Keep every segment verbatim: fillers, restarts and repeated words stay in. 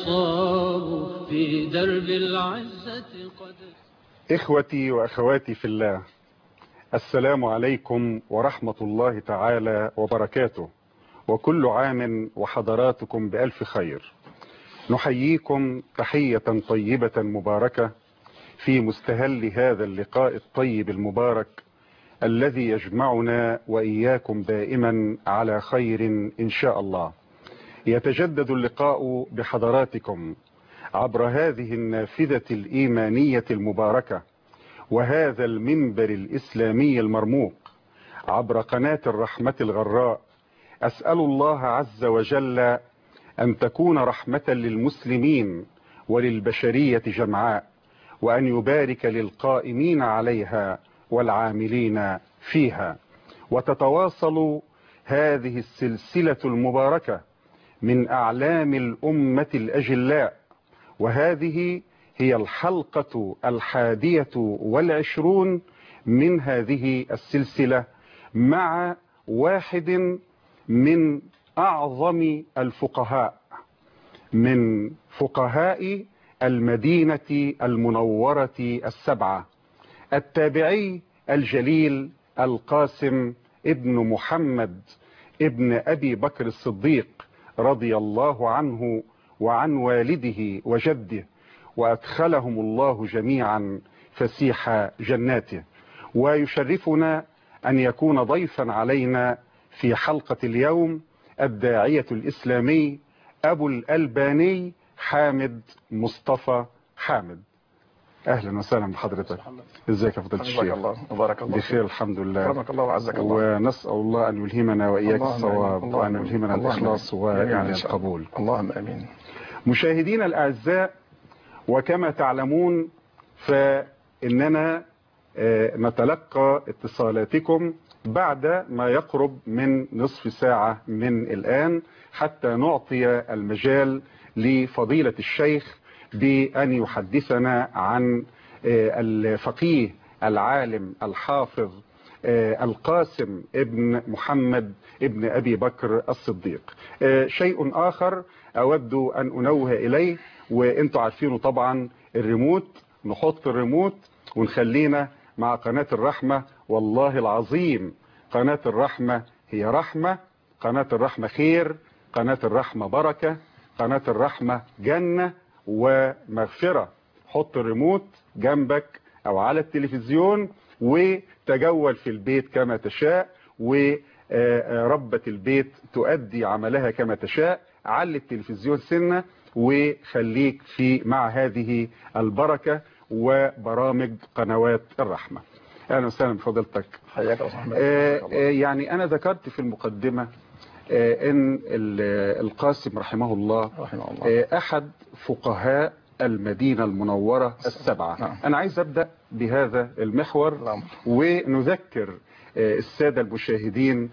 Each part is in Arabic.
صاروا في درب العزة قد. إخوتي وأخواتي في الله، السلام عليكم ورحمة الله تعالى وبركاته، وكل عام وحضراتكم بألف خير. نحييكم تحية طيبة مباركة في مستهل هذا اللقاء الطيب المبارك الذي يجمعنا وإياكم دائما على خير إن شاء الله. يتجدد اللقاء بحضراتكم عبر هذه النافذة الإيمانية المباركة وهذا المنبر الإسلامي المرموق عبر قناة الرحمة الغراء. أسأل الله عز وجل أن تكون رحمة للمسلمين وللبشرية جمعاء، وأن يبارك للقائمين عليها والعاملين فيها، وتتواصل هذه السلسلة المباركة من أعلام الأمة الأجلاء، وهذه هي الحلقة الحادية والعشرون من هذه السلسلة مع واحد من أعظم الفقهاء من فقهاء المدينة المنورة السبعة، التابعي الجليل القاسم ابن محمد ابن أبي بكر الصديق رضي الله عنه وعن والده وجده، وأدخلهم الله جميعا فسيح جناته. ويشرفنا أن يكون ضيفا علينا في حلقة اليوم الداعية الإسلامي أبو الألباني حامد مصطفى حامد. أهلا وسهلا بحضرتك. ازيك يا فضيلة الشيخ؟ الله وبارك الله بخير الحمد لله. رحمك الله وعزك الله. ونسأل الله أن يلهمنا وإياك الصواب وأن يلهمنا الإخلاص والقبول. اللهم آمين. مشاهدينا الأعزاء، وكما تعلمون فإننا نتلقى اتصالاتكم بعد ما يقرب من نصف ساعة من الآن حتى نعطي المجال لفضيلة الشيخ بأن يحدثنا عن الفقيه العالم الحافظ القاسم ابن محمد ابن أبي بكر الصديق. شيء آخر أود أن أنوه إليه، وإنتوا عارفينه طبعا، الريموت، نحط الريموت ونخلينا مع قناة الرحمة. والله العظيم قناة الرحمة هي رحمة، قناة الرحمة خير، قناة الرحمة بركة، قناة الرحمة جنة ومغفرة. حط الريموت جنبك أو على التلفزيون وتجول في البيت كما تشاء، وربة البيت تؤدي عملها كما تشاء. علي التلفزيون سنة وخليك في مع هذه البركة وبرامج قنوات الرحمة. أهلا وسهلا بفضيلتك. حياك الله. يعني أنا ذكرت في المقدمة ان القاسم رحمه الله, رحمه الله احد فقهاء المدينة المنورة السبعة. نعم. انا عايز ابدأ بهذا المحور. نعم. ونذكر السادة المشاهدين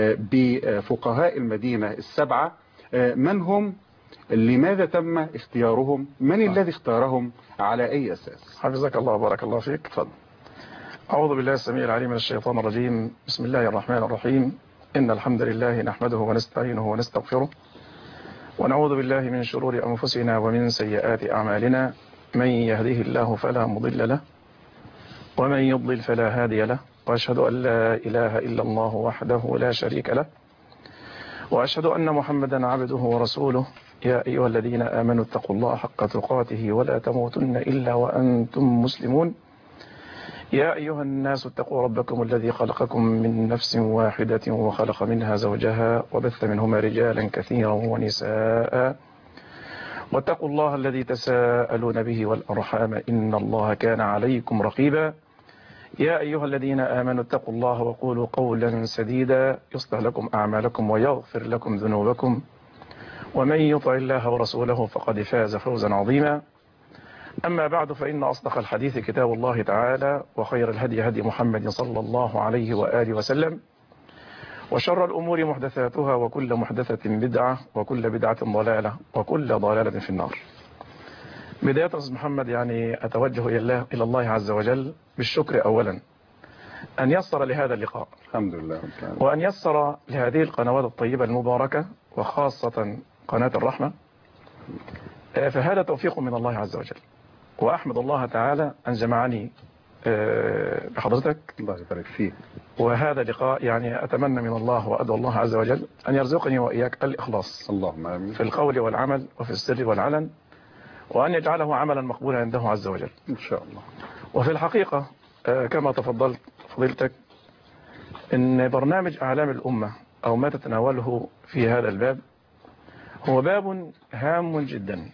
بفقهاء المدينة السبعة، من هم، لماذا تم اختيارهم، من نعم. الذي اختارهم، على اي اساس؟ حفظك الله وبارك الله فيك. تفضل. اعوذ بالله السميع العليم من الشيطان الرجيم. بسم الله الرحمن الرحيم. إن الحمد لله نحمده ونستعينه ونستغفره ونعوذ بالله من شرور أنفسنا ومن سيئات أعمالنا. من يهده الله فلا مضل له ومن يضلل فلا هادي له، وأشهد أن لا إله إلا الله وحده لا شريك له، وأشهد أن محمدا عبده ورسوله. يا أيها الذين آمنوا اتقوا الله حق تقاته ولا تموتن إلا وأنتم مسلمون. يا أيها الناس اتقوا ربكم الذي خلقكم من نفس واحدة وخلق منها زوجها وبث منهما رجالا كثيرا ونساء، واتقوا الله الذي تساءلون به والأرحام إن الله كان عليكم رقيبا. يا أيها الذين آمنوا اتقوا الله وقولوا قولا سديدا يصلح لكم أعمالكم ويغفر لكم ذنوبكم، ومن يطع الله ورسوله فقد فاز فوزا عظيما. أما بعد، فإن أصدق الحديث كتاب الله تعالى، وخير الهدي هدي محمد صلى الله عليه وآله وسلم، وشر الأمور محدثاتها، وكل محدثة بدعة، وكل بدعة ضلالة، وكل ضلالة في النار. بداية أستاذ محمد، يعني أتوجه إلى الله, إلى الله عز وجل بالشكر أولا أن يسر لهذا اللقاء، الحمد لله، وأن يسر لهذه القنوات الطيبة المباركة، وخاصة قناة الرحمة، فهذا توفيق من الله عز وجل، وأحمد الله تعالى أن جمعني بحضرتك. الله يبارك فيك. وهذا لقاء يعني أتمنى من الله وأدعو الله عز وجل أن يرزقني وإياك الإخلاص اللهم آمين. في القول والعمل وفي السر والعلن، وأن يجعله عملا مقبولا عنده عز وجل إن شاء الله. وفي الحقيقة كما تفضلت فضيلتك إن برنامج أعلام الأمة أو ما تتناوله في هذا الباب هو باب هام جدا.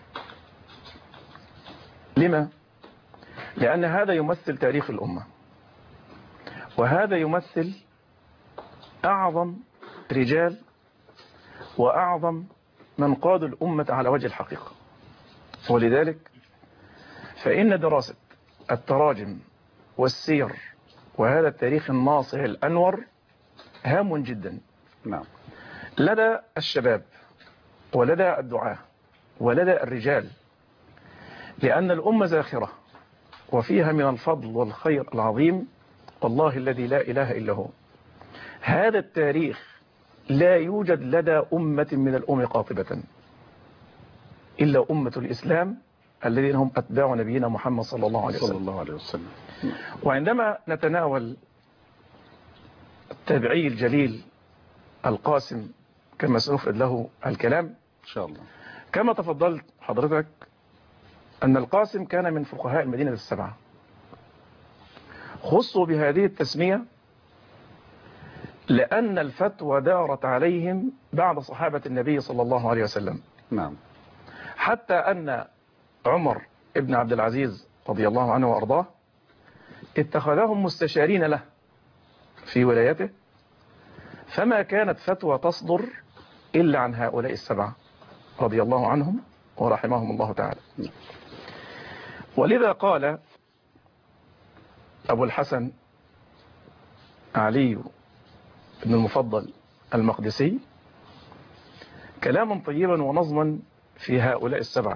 لما؟ لأن هذا يمثل تاريخ الأمة، وهذا يمثل أعظم رجال وأعظم من قادوا الأمة على وجه الحقيقة. ولذلك فإن دراسة التراجم والسير وهذا التاريخ الناصع الأنور هام جدا. نعم. لدى الشباب ولدى الدعاة ولدى الرجال، لأن الأمة زاخرة وفيها من الفضل والخير العظيم والله الذي لا إله إلا هو. هذا التاريخ لا يوجد لدى أمة من الأمم قاطبة إلا أمة الإسلام الذين هم أتباع نبينا محمد صلى الله عليه وسلم, صلى الله عليه وسلم. وعندما نتناول التابعي الجليل القاسم كما سنفرد له الكلام إن شاء الله، كما تفضلت حضرتك أن القاسم كان من فقهاء المدينة السبعة، خصوا بهذه التسمية لأن الفتوى دارت عليهم بعد صحابة النبي صلى الله عليه وسلم. نعم. حتى أن عمر ابن عبد العزيز رضي الله عنه وأرضاه اتخذهم مستشارين له في ولايته، فما كانت فتوى تصدر إلا عن هؤلاء السبعة رضي الله عنهم ورحمهم الله تعالى. ولذا قال أبو الحسن علي بن المفضل المقدسي كلاما طيبا ونظما في هؤلاء السبعة: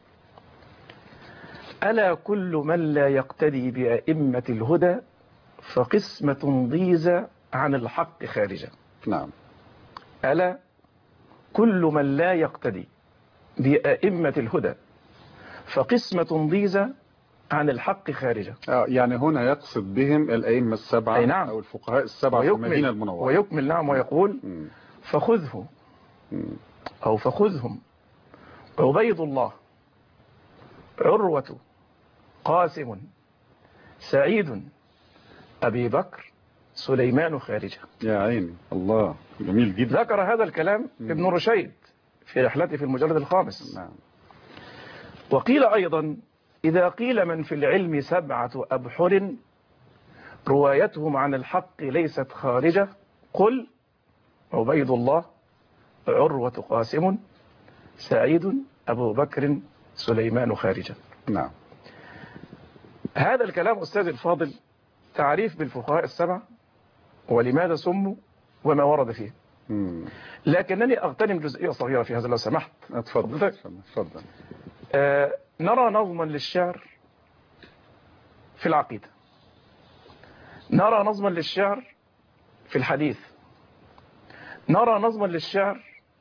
ألا كل من لا يقتدي بأئمة الهدى فقسمة ضيزة عن الحق خارجة. نعم. ألا كل من لا يقتدي بأئمة الهدى فقسمة ضيزة عن الحق خارجة. آه يعني هنا يقصد بهم الأئمة السبعة. نعم. أو الفقهاء السبعة في المدينة المنورة. ويكمل نعم ويقول م. فخذه م. أو فخذهم عبيد الله، عروة، قاسم، سعيد، أبي بكر، سليمان خارجة. يا عيني الله، جميل جدا. ذكر هذا الكلام م. ابن رشيد في رحلته في المجلد الخامس. نعم. وقيل أيضا: إذا قيل من في العلم سبعة أبحر روايتهم عن الحق ليست خارجة قل عبيد الله، عروة، قاسم، سعيد، أبو بكر، سليمان خارجة. نعم. هذا الكلام أستاذ الفاضل تعريف بالفقهاء السبعة ولماذا سموا وما ورد فيه. مم. لكنني أغتنم جزئية صغيرة في هذا لو سمحت. اتفضل. اتفضل. آه نرى نظما للشعر في العقيدة، نرى نظما للشعر في الحديث، نرى نظما للشعر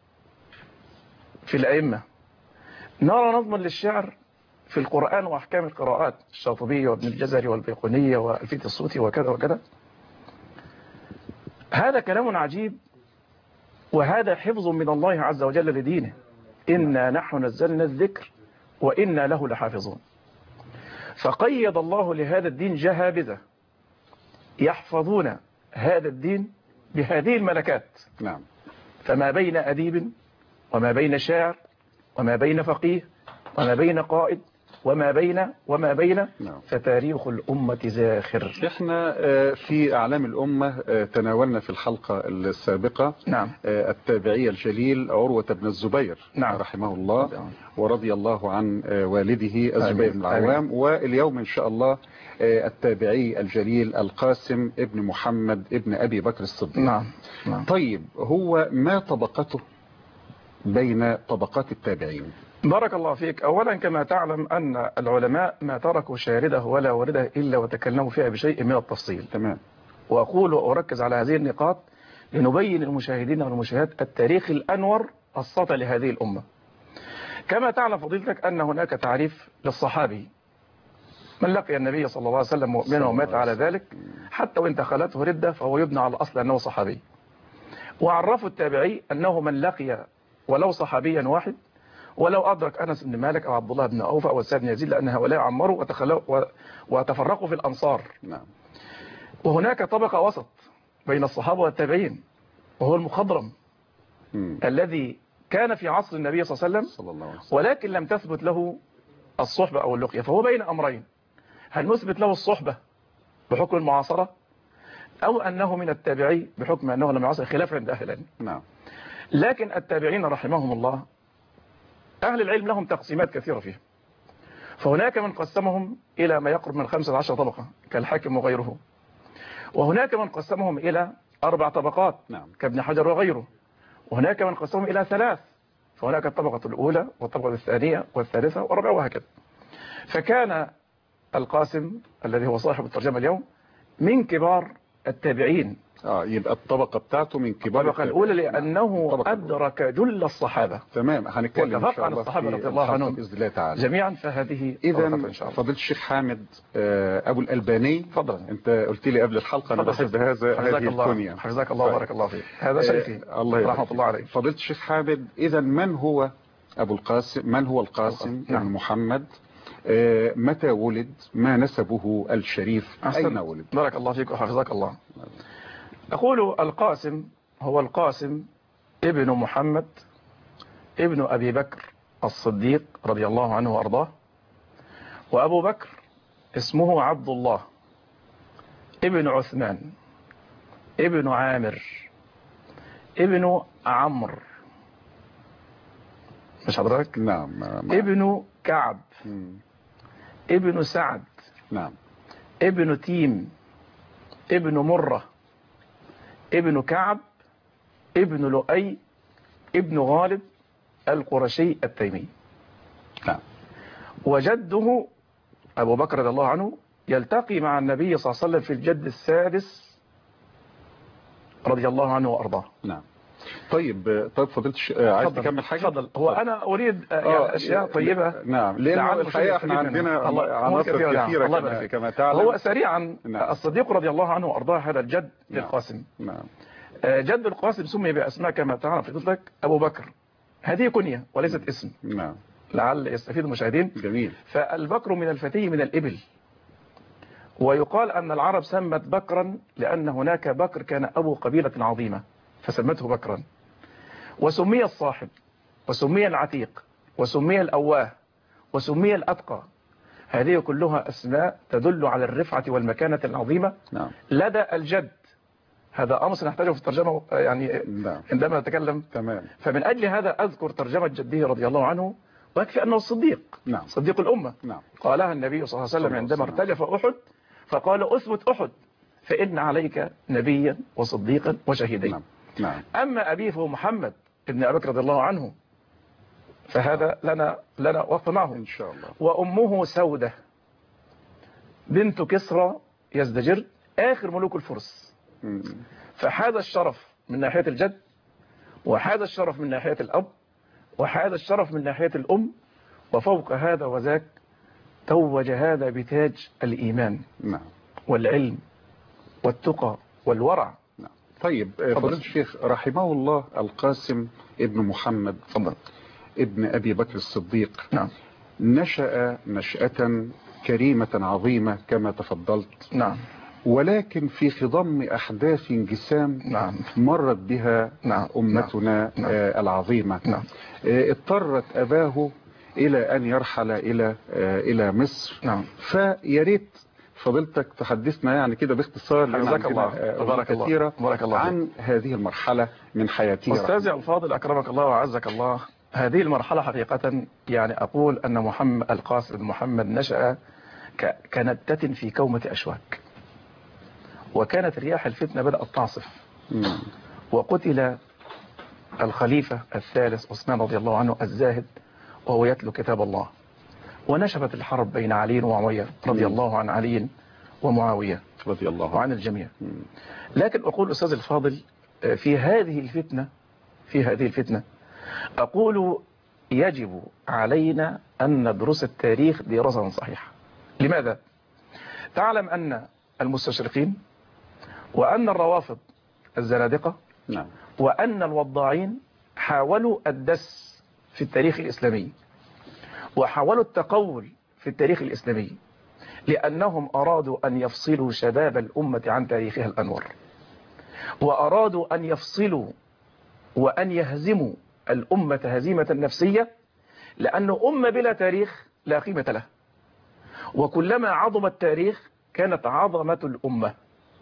في الأئمة، نرى نظما للشعر في القرآن وأحكام القراءات، الشاطبية وابن الجزري والبيقونية والفيت الصوتي وكذا وكذا. هذا كلام عجيب، وهذا حفظ من الله عز وجل لدينه. إنا نحن نزلنا الذكر وإنا له لحافظون. فقيد الله لهذا الدين جهابذة يحفظون هذا الدين بهذه الملكات. نعم. فما بين أديب وما بين شاعر وما بين فقيه وما بين قائد وما بين وما بين نعم. فتاريخ الأمة زاخر. احنا في أعلام الأمة تناولنا في الحلقة السابقة نعم. التابعي الجليل عروة بن الزبير نعم. رحمه الله نعم. ورضي الله عن والده الزبير بن العوام. واليوم إن شاء الله التابعي الجليل القاسم ابن محمد ابن أبي بكر الصديق. نعم. نعم. طيب هو ما طبقته بين طبقات التابعين؟ بارك الله فيك. أولا كما تعلم أن العلماء ما تركوا شارده ولا ورده إلا وتكلموا فيها بشيء من التفصيل. تمام. وأقول وأركز على هذه النقاط لنبين للمشاهدين والمشاهدات التاريخ الأنور السطى لهذه الأمة. كما تعلم فضيلتك أن هناك تعريف للصحابي: من لقي النبي صلى الله عليه وسلم مؤمنا ومات على ذلك حتى وإن دخلته ردة فهو يبنى على الأصل أنه صحابي. وعرفوا التابعي أنه من لقي ولو صحابيا واحد ولو أدرك أنس بن مالك أو عبد الله بن أوفى أو سعد بن يزيد، لأن هؤلاء عمروا وتفرقوا في الأنصار. نعم. وهناك طبقة وسط بين الصحابة والتابعين، وهو المخضرم مم. الذي كان في عصر النبي صلى الله عليه وسلم صلى الله عليه وسلم ولكن لم تثبت له الصحبة أو اللقية، فهو بين أمرين: هل نثبت له الصحبة بحكم المعاصرة، أو أنه من التابعي بحكم أنه لم يعاصر، خلاف عند أهل العلم. نعم. لكن التابعين رحمهم الله أهل العلم لهم تقسيمات كثيرة فيه، فهناك من قسمهم إلى ما يقرب من خمسة عشر طبقة كالحاكم وغيره، وهناك من قسمهم إلى أربع طبقات نعم. كابن حجر وغيره، وهناك من قسمهم إلى ثلاث، فهناك الطبقة الأولى والطبقة الثانية والثالثة والرابعة وهكذا. فكان القاسم الذي هو صاحب الترجمة اليوم من كبار التابعين. اه يبقى الطبقة بتاعته من كبار الطبقة الأولى لأنه أدرك جل الصحابة. تمام. هنتكلم إن شاء الله عن الصحابة في رضي الله عنهم بإذن الله تعالى جميعا. فهذه إذا فضيلة الشيخ حامد أبو الألباني، فضلا. أنت قلت لي قبل الحلقة أنا بحب هذا هذه الكنية. حفظك الله وبارك الله فيك. هذا شيخي آه الله رحمة الله عليه. فضيلة الشيخ حامد، إذا من هو أبو القاسم؟ من هو القاسم بن نعم. محمد؟ آه متى ولد؟ ما نسبه الشريف؟ أحسن. أين ولد؟ بارك الله فيك وحفظك الله. أقول القاسم هو القاسم ابن محمد ابن أبي بكر الصديق رضي الله عنه وأرضاه. وأبو بكر اسمه عبد الله ابن عثمان ابن عامر ابن عمرو، مش حضرتك؟ نعم. نعم. ابن كعب مم. ابن سعد نعم. ابن تيم ابن مرة ابن كعب ابن لؤي ابن غالب القرشي التيمي. نعم. وجده أبو بكر رضي الله عنه يلتقي مع النبي صلى الله عليه وسلم في الجد السادس رضي الله عنه وأرضاه. نعم. طيب طيب فضلت ش... عايز تكمل حاجة؟ تفضل. هو أنا أريد يعني أشياء طيبة. نعم. لأن الحقيقة احنا عندنا عناصر كثيرة الله كما, كما, كما تعلم. هو سريعا. نعم. الصديق رضي الله عنه وأرضاه هذا الجد نعم. للقاسم. نعم. جد القاسم سمي بأسماء كما تعرف لك أبو بكر، هذه كنية وليست اسم. نعم. لعل يستفيد المشاهدين. جميل. فالبكر من الفتي من الإبل، ويقال أن العرب سمت بكرا لأن هناك بكر كان أبو قبيلة عظيمة فسمته بكرا. وسمي الصاحب وسمي العتيق وسمي الأواه وسمي الأتقى، هذه كلها أسماء تدل على الرفعة والمكانة العظيمة. نعم. لدى الجد. هذا أمر سنحتاجه في الترجمة يعني نعم. عندما نتكلم. تمام. فمن أجل هذا أذكر ترجمة جده رضي الله عنه، ويكفي أنه الصديق. نعم. صديق الأمة. نعم. قالها النبي صلى الله عليه وسلم عندما ارتجف أحد فقال أثبت أحد فإن عليك نبيا وصديقا وشهيدين. نعم. نعم. أما أبيه فهو محمد ابن أبي بكر رضي الله عنه، فهذا لنا لنا وقف معه إن شاء الله. وأمه سودة بنت كسرى يزدجر آخر ملوك الفرس. مم. فحاز الشرف من ناحية الجد، وحاز الشرف من ناحية الأب، وحاز الشرف من ناحية الأم، وفوق هذا وذاك توج هذا بتاج الإيمان. نعم. والعلم والتقى والورع. نعم. طيب فضيلة الشيخ رحمه الله، القاسم ابن محمد فضل. ابن أبي بكر الصديق. نعم. نشأ نشأة كريمة عظيمة كما تفضلت. نعم. ولكن في خضم أحداث انقسام نعم. مرت بها نعم. أمتنا نعم. آه العظيمة. نعم. آه اضطرت أباه إلى أن يرحل إلى آه إلى مصر. نعم. فياريت فضلتك تحدثنا يعني كده باختصار جزاك الله بارك كثيرة الله بارك الله عن هذه المرحلة من حياته. أستاذي الفاضل أكرمك الله وعزك الله، هذه المرحلة حقيقة يعني أقول أن محمد القاسم بن محمد نشأ كنبتة في كومة أشواك، وكانت رياح الفتنة بدأت تعصف. مم. وقتل الخليفة الثالث عثمان رضي الله عنه الزاهد وهو يتلو كتاب الله، ونشبت الحرب بين علي ومعاوية رضي الله عن علي ومعاوية رضي الله وعن الجميع. مم. لكن أقول أستاذ الفاضل في هذه الفتنة في هذه الفتنة أقول يجب علينا أن ندرس التاريخ دراسة صحيحة. لماذا؟ تعلم أن المستشرقين وأن الروافض الزنادقة نعم. وأن الوضاعين حاولوا الدس في التاريخ الإسلامي وحاولوا التقول في التاريخ الإسلامي، لأنهم أرادوا أن يفصلوا شباب الأمة عن تاريخها الأنور، وأرادوا أن يفصلوا وأن يهزموا الأمة هزيمة نفسية، لأن أمة بلا تاريخ لا قيمة له، وكلما عظم التاريخ كانت عظمة الأمة.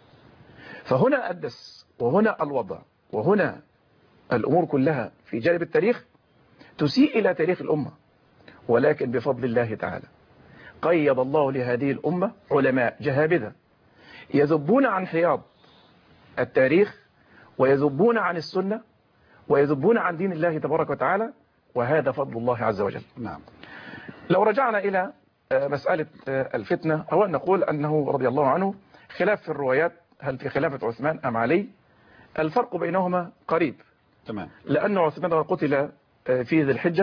فهنا الدس وهنا الوضع وهنا الأمور كلها في جانب التاريخ تسيء إلى تاريخ الأمة، ولكن بفضل الله تعالى قيض الله لهذه الأمة علماء جهابذة يذبون عن حياض التاريخ ويذبون عن السنة ويذبون عن دين الله تبارك وتعالى، وهذا فضل الله عز وجل. نعم. لو رجعنا إلى مسألة الفتنة، أو أن نقول أنه رضي الله عنه خلاف في الروايات، هل في خلافة عثمان أم علي؟ الفرق بينهما قريب. تمام. لأن عثمان قتل في ذي الحجة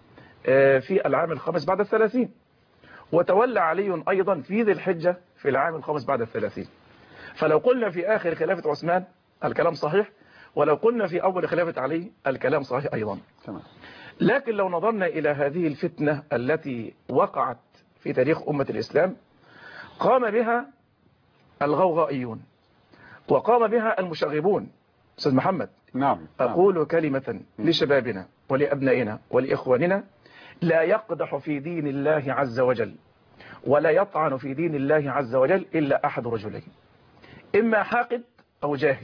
في العام الخامس بعد الثلاثين، وتولى علي أيضا في ذي الحجة في العام الخامس بعد الثلاثين. فلو قلنا في آخر خلافة عثمان الكلام صحيح، ولو قلنا في أول خلافة علي الكلام صحيح أيضا. تمام. لكن لو نظرنا إلى هذه الفتنة التي وقعت في تاريخ أمة الإسلام، قام بها الغوغائيون وقام بها المشغبون. أستاذ محمد، نعم. أقول كلمة لشبابنا ولأبنائنا ولإخواننا: لا يقدح في دين الله عز وجل ولا يطعن في دين الله عز وجل إلا أحد رجلين، إما حاقد أو جاهل.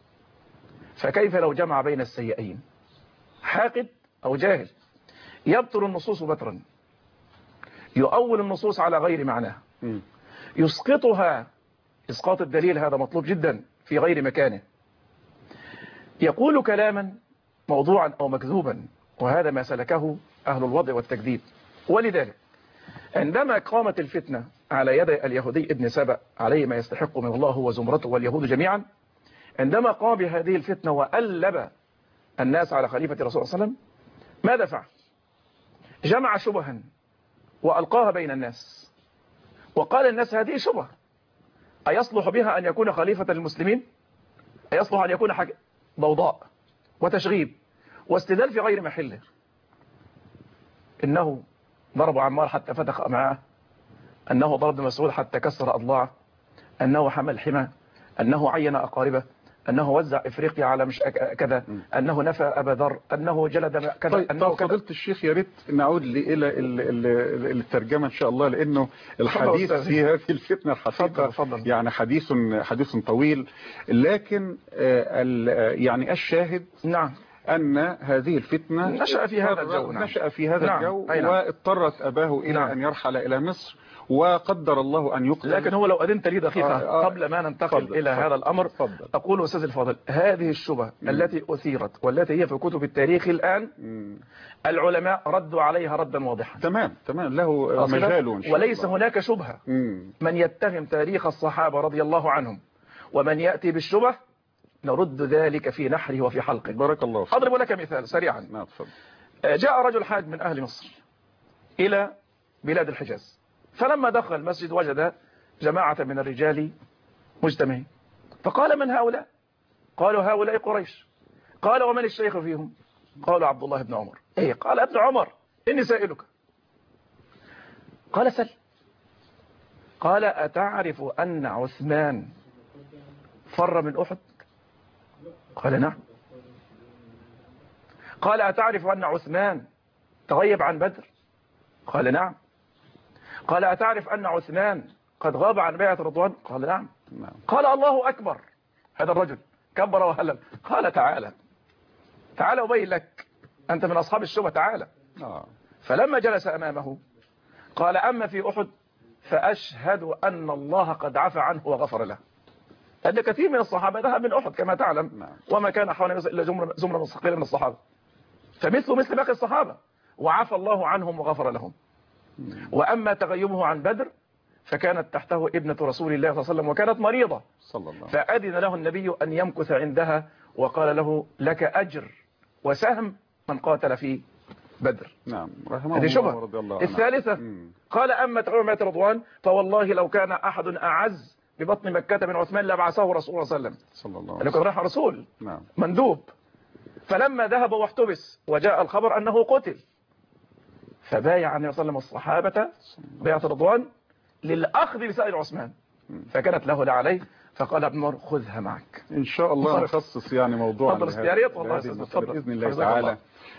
فكيف لو جمع بين السيئين؟ حاقد أو جاهل يبطل النصوص بترا، يؤول النصوص على غير معناها، يسقطها إسقاط الدليل، هذا مطلوب جدا في غير مكانه، يقول كلاما موضوعا أو مكذوبا، وهذا ما سلكه أهل الوضع والتكذيب. ولذلك عندما قامت الفتنة على يد اليهودي ابن سبأ عليه ما يستحق من الله وزمرته واليهود جميعا، عندما قام بهذه الفتنة وألب الناس على خليفة الرسول صلى الله عليه وسلم، ماذا فعل؟ جمع شبها وألقاها بين الناس، وقال الناس: هذه شبهة، أيصلح بها أن يكون خليفة للمسلمين؟ أيصلح أن يكون حاجة ضوضاء وتشغيب واستدلال في غير محله؟ إنه ضرب عمار حتى فتخ أمعاءه، أنه ضرب مسعود حتى كسر أضلاعه، أنه حمل حمى، أنه عين أقاربه، أنه وزع إفريقيا على مش كذا، أنه نفى أبا ذر، أنه جلد كذا. طيب أنه فضيلة الشيخ، يا ريت نعود إلى الترجمة إن شاء الله، لأنه الحديث في هذه الفتنة الحقيقة فضل. يعني حديث حديث طويل، لكن يعني الشاهد نعم أن هذه الفتنة نشأ في هذا الجو، نعم. نشأ في هذا نعم. الجو نعم. واضطرت أباه إلى نعم. أن يرحل إلى مصر، وقدر الله أن يقتل. لكن هو لو أذنت لي دقيقة آه آه قبل ما ننتقل فضل إلى فضل هذا الأمر فضل. أقول أستاذ الفاضل، هذه الشبهة التي أثيرت والتي هي في كتب التاريخ الآن، مم. العلماء ردوا عليها ردا واضحا. تمام تمام له مجال، وليس هناك شبهة. مم. من يتهم تاريخ الصحابة رضي الله عنهم ومن يأتي بالشبه نرد ذلك في نحره وفي حلقه. بارك الله فيك. أضرب لك مثال سريعا. نعم تفضل. جاء رجل حاج من أهل مصر إلى بلاد الحجاز، فلما دخل المسجد وجد جماعة من الرجال مجتمعين، فقال: من هؤلاء؟ قالوا: هؤلاء قريش. قال: ومن الشيخ فيهم؟ قالوا: عبد الله بن عمر. ايه؟ قال: ابن عمر، إني سائلك. قال: سل. قال: أتعرف أن عثمان فر من أحد؟ قال: نعم. قال: أتعرف أن عثمان تغيب عن بدر؟ قال: نعم. قال: أتعرف أن عثمان قد غاب عن بيعة رضوان؟ قال: نعم. قال: الله أكبر. هذا الرجل كبر وهلل. قال: تعالى تعالى أبين لك، أنت من أصحاب الشبهة، تعالى. فلما جلس أمامه قال: أما في أحد فأشهد أن الله قد عفى عنه وغفر له. أن كثير من الصحابة ذهب من أحد كما تعلم، وما كان حوالي إلا زمرة مستقلة من الصحابة، فمثل مثل باقي الصحابة، وعفى الله عنهم وغفر لهم. وأما تغيبه عن بدر فكانت تحته ابنة رسول الله صلى الله عليه وسلم وكانت مريضة، صلى الله. فأذن له النبي أن يمكث عندها، وقال له: لك أجر وسهم من قاتل في بدر. نعم رحمه هذه الله شبهة. ورضي الله عنه. الثالثة مم. قال أما تعلمة رضوان فوالله لو كان أحد أعز ببطن مكة من عثمان لبعثه رسول الله صلى الله عليه وسلم. صلى الله عليه أنه كان راح رسول نعم. مندوب. فلما ذهب واحتبس وجاء الخبر أنه قتل فبايع النبي صلى الله عليه وسلم الصحابة بيعة رضوان للأخذ بسائر عثمان، فكانت له لا عليه، فقال ابن عمر خذها معك. إن شاء الله نخصص يعني موضوعا تفضل استياريت والله تفضل بإذن الله تعالى.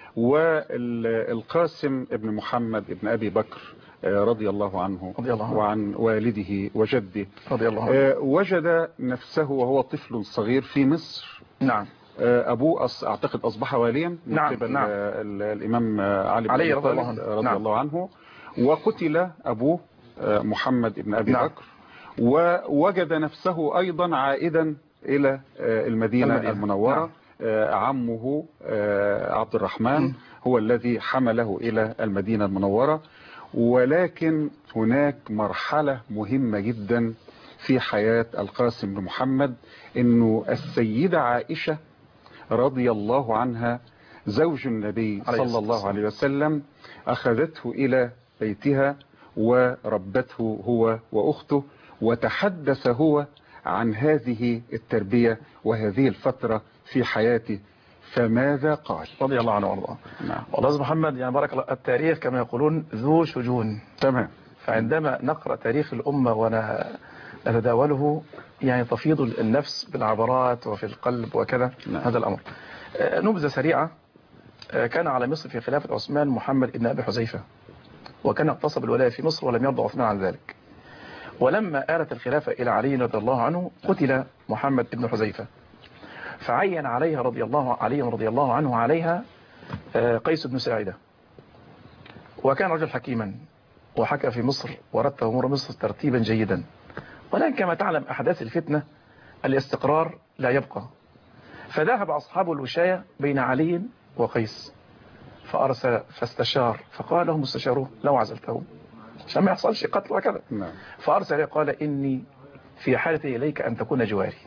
والقاسم ابن محمد ابن أبي بكر رضي الله عنه رضي الله عنه. وعن والده وجده رضي الله عنه. وجد نفسه وهو طفل صغير في مصر. نعم. أبوه أص... أعتقد أصبح واليا من نعم. قبل نعم. الإمام علي بن علي أبي رضي الله طالب عنه. رضي نعم. الله عنه. وقتل أبوه محمد ابن أبي نعم. بكر، ووجد نفسه أيضا عائدا إلى المدينة, المدينة. المنورة. نعم. عمه عبد الرحمن م. هو الذي حمله إلى المدينة المنورة. ولكن هناك مرحلة مهمة جدا في حياة القاسم بن محمد، إنه السيدة عائشة رضي الله عنها زوج النبي صلى الله عليه وسلم أخذته إلى بيتها وربته هو وأخته، وتحدث هو عن هذه التربية وهذه الفترة في حياته، فماذا قال؟ رضي الله عنه وارضاه. نعم. والله محمد يعني بارك الله، التاريخ كما يقولون ذو شجون. تمام. فعندما نقرأ تاريخ الأمة ونتداوله يعني تفيض النفس بالعبرات وفي القلب وكذا. نعم. هذا الأمر. نبذة سريعة. كان على مصر في خلافة عثمان محمد بن أبي حذيفة، وكان اغتصب الولاية في مصر ولم يرضى عثمان عن ذلك. ولما آلت الخلافة إلى علي رضي الله عنه قتل محمد بن حذيفة، فعين عليها رضي الله علي رضي الله عنه عليها قيس بن ساعدة، وكان رجل حكيما وحكى في مصر ورتب أمور مصر ترتيبا جيدا. ولكن كما تعلم أحداث الفتنة الاستقرار لا يبقى، فذهب أصحاب الوشاية بين علي وقيس فأرسل فاستشار، فقال لهم استشاروه لو عزلته عشان ما يحصلش قتل وكذا. نعم. فأرسل قال إني في حالة إليك أن تكون جواري.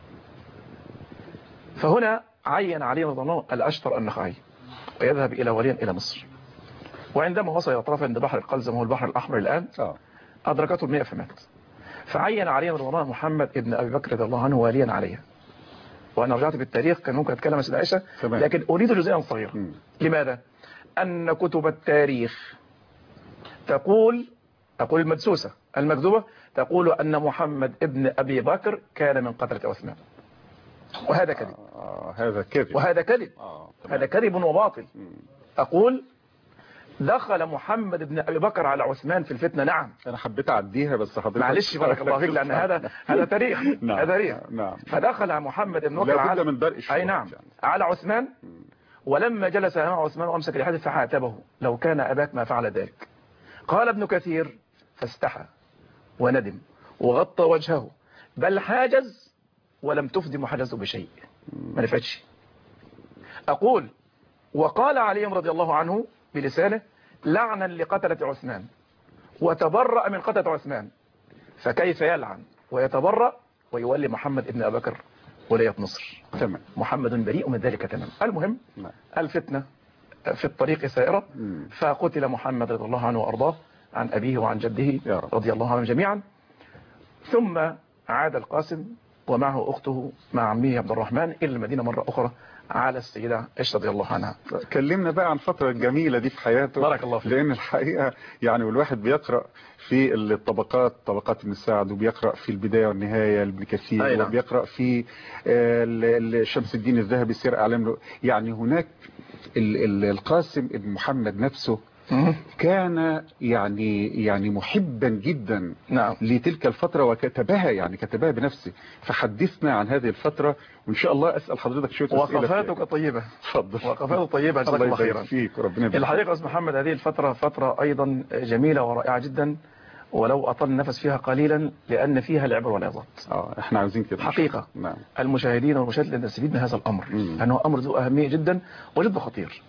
فهنا عين علي رضي الله عنه الأشتر النخعي ويذهب إلى وليا إلى مصر. وعندما وصل إلى طرف عند بحر القلزم وهو البحر الأحمر الآن أدركته المئة فمات. فعين علي رضي الله عنه محمد ابن أبي بكر رضي الله عنه واليا عليها. وأنا رجعت بالتاريخ كان ممكن أتكلم عن سيدة عائشة، لكن أريد جزئيا صغيرا. م. لماذا؟ أن كتب التاريخ تقول تقول المدسوسة المكذوبة تقول أن محمد ابن أبي بكر كان من قتلة عثمان، وهذا كذب. آه هذا كذب وهذا كذب آه هذا كذب وباطل. م. أقول دخل محمد بن أبي بكر على عثمان في الفتنة. نعم. أنا حبيت أعديها بس حضرتك معلش بارك الله فيك، لأن هذا هذا تاريخ. نعم. هذا تاريخ. نعم. فدخل محمد بن بكر على من أي نعم يعني. على عثمان. م. ولما جلس أمام عثمان وأمسك الحديث فعاتبه لو كان أباك ما فعل ذلك. قال ابن كثير فاستحى وندم وغطى وجهه، بل حاجز ولم تفد محاجزه بشيء، ما نفعتش. أقول وقال علي رضي الله عنه بلسانه لعنا لقتلة عثمان وتبرأ من قتلة عثمان، فكيف يلعن ويتبرأ ويولي محمد ابن أبي بكر ولاية مصر؟ تمام. محمد بريء من ذلك تمام. المهم نعم. الفتنة في الطريق سائرة، فقتل محمد رضي الله عنه وأرضاه عن أبيه وعن جده رضي الله عنهم جميعا. ثم عاد القاسم ومعه أخته مع عمه عبد الرحمن إلى المدينة مرة أخرى على السيدة عائشة رضي الله عنها. كلمنا بقى عن الفترة الجميلة دي في حياته. بارك الله فيك. لأن الحقيقة يعني والواحد بيقرأ في الطبقات طبقات ابن سعد، وبيقرأ في البداية والنهاية لابن كثير، نعم. وبيقرأ في شمس الدين الذهبي سير أعلام. يعني هناك القاسم ابن محمد نفسه كان يعني يعني محبا جدا نعم. لتلك الفترة وكتبها يعني كتبها بنفسه. فحدثنا عن هذه الفترة وإن شاء الله أسأل حضرتك شوية أسئلة. وقفاتك طيبة. تفضل. وقفاتك طيبة جزاك الله خيرا. فيك ربنا يبارك. الحقيقة أستاذ محمد هذه الفترة فترة أيضا جميلة ورائعة جدا، ولو أطل النفس فيها قليلا لأن فيها العبر والعظات. اه احنا عايزين كده حقيقة. نعم. المشاهدين والمشاهدين نستفيد من هذا الأمر لأنه أمر ذو أهمية جدا وجد خطير.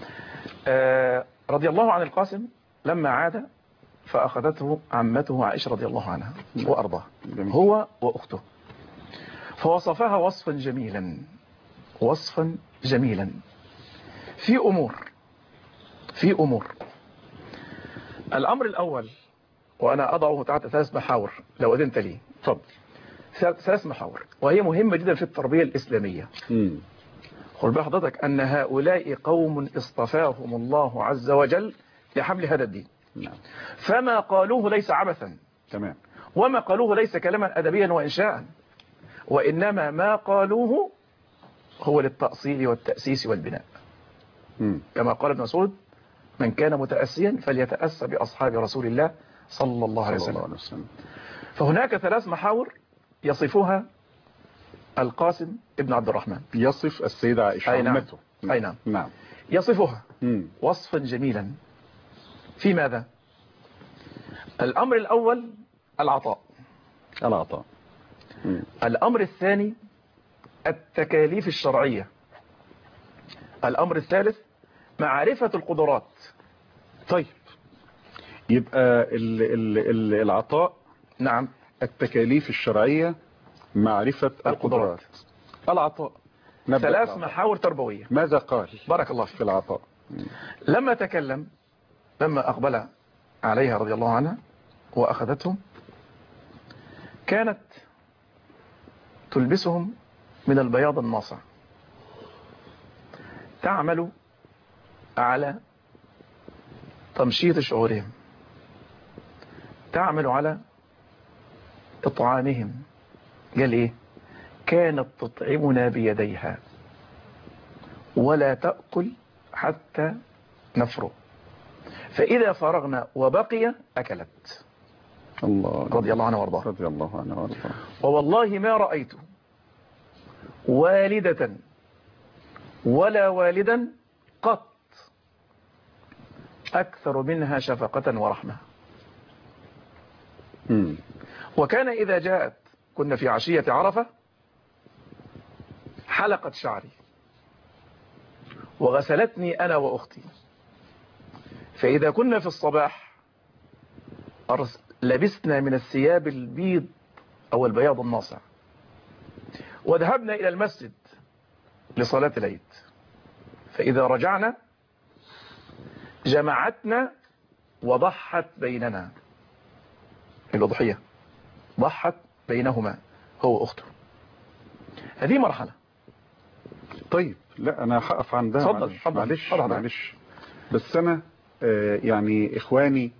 آه رضي الله عن القاسم لما عاد فأخذته عمته عائشة رضي الله عنها وأرضاه هو وأخته، فوصفها وصفا جميلا وصفا جميلا في أمور في أمور. الأمر الأول، وأنا أضعه تحت ثلاث محاور لو أذنت لي. اتفضل. ثلاث محاور وهي مهمة جدا في التربية الإسلامية. امم قل بحضرتك أن هؤلاء قوم اصطفاهم الله عز وجل لحمل هذا الدين. نعم. فما قالوه ليس عبثا، تمام. وما قالوه ليس كلاما أدبيا وإنشاء، وإنما ما قالوه هو للتأصيل والتأسيس والبناء. امم كما قال ابن مسعود: من كان متأسيا فليتأسى بأصحاب رسول الله صلى الله عليه صلى الله وسلم. عليه وسلم. فهناك ثلاث محاور يصفها القاسم ابن عبد الرحمن. يصف السيدة عائشة أي نعم. عمته. أي نعم. نعم. يصفها مم. وصفا جميلا. في ماذا؟ الأمر الأول العطاء. العطاء. مم. الأمر الثاني التكاليف الشرعية. الأمر الثالث معرفة القدرات. طيب، يبقى ال ال ال العطاء، نعم، التكاليف الشرعية، معرفة القدرات، العطاء. ثلاث العطاء. محاور تربوية. ماذا قال بارك الله فيك في العطاء؟ لما تكلم، لما أقبل عليها رضي الله عنها وأخذتهم، كانت تلبسهم من البياض الناصع، تعمل على تمشيط شعورهم، تعمل على إطعامهم. قال إيه؟ كانت تطعمنا بيديها ولا تأكل حتى نفرغ، فإذا فرغنا وبقي أكلت. الله رضي الله عنه وارضاه. رضي الله عنه وارضاه. ووالله ما رأيت والدة ولا والدا قط أكثر منها شفقة ورحمة. مم. وكان إذا جاءت، كنا في عشية عرفة، حلقت شعري وغسلتني أنا وأختي، فإذا كنا في الصباح لبسنا من الثياب البيض أو البياض الناصع، وذهبنا إلى المسجد لصلاة العيد، فإذا رجعنا جمعتنا وضحت بيننا. الأضحية ضحت بينهما هو أخته. هذه مرحلة. طيب، لا أنا هقف عندها. تفضل. معلش معلش, فضل. معلش. بس أنا آه يعني إخواني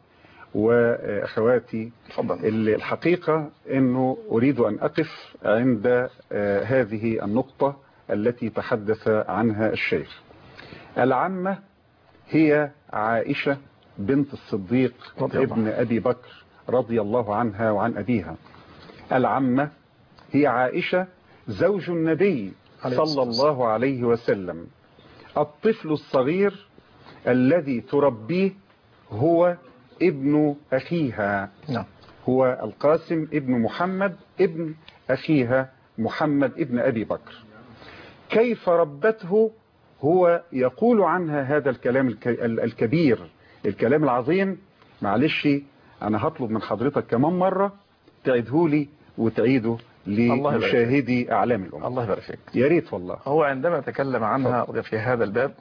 وأخواتي، تفضل. الحقيقة أنه أريد أن أقف عند آه هذه النقطة التي تحدث عنها الشيخ. العمة هي عائشة بنت الصديق ابن أبي بكر رضي الله عنها وعن أبيها. العمة هي عائشة زوج النبي صلى الله عليه وسلم. الطفل الصغير الذي تربيه هو ابن أخيها. نعم. هو القاسم ابن محمد ابن أخيها محمد ابن أبي بكر. كيف ربته؟ هو يقول عنها هذا الكلام الكبير، الكلام العظيم. معلش أنا هطلب من حضرتك كمان مرة تعيده لي وتعيده لمشاهدي أعلام الأمة. الله يبارك فيك. يا ريت والله. هو عندما تكلم عنها في هذا الباب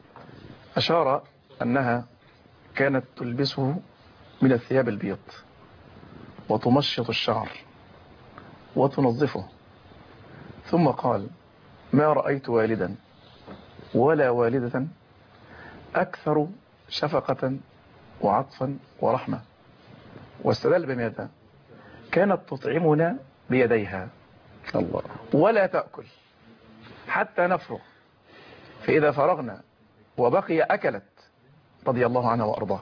أشار أنها كانت تلبسه من الثياب البيض وتمشط الشعر وتنظفه، ثم قال: ما رأيت والدا ولا والدة أكثر شفقة وعطفا ورحمة. واستدل بماذا؟ كانت تطعمنا بيديها الله ولا تأكل حتى نفرغ، فإذا فرغنا وبقي أكلت، رضي الله عنها وأرضاه.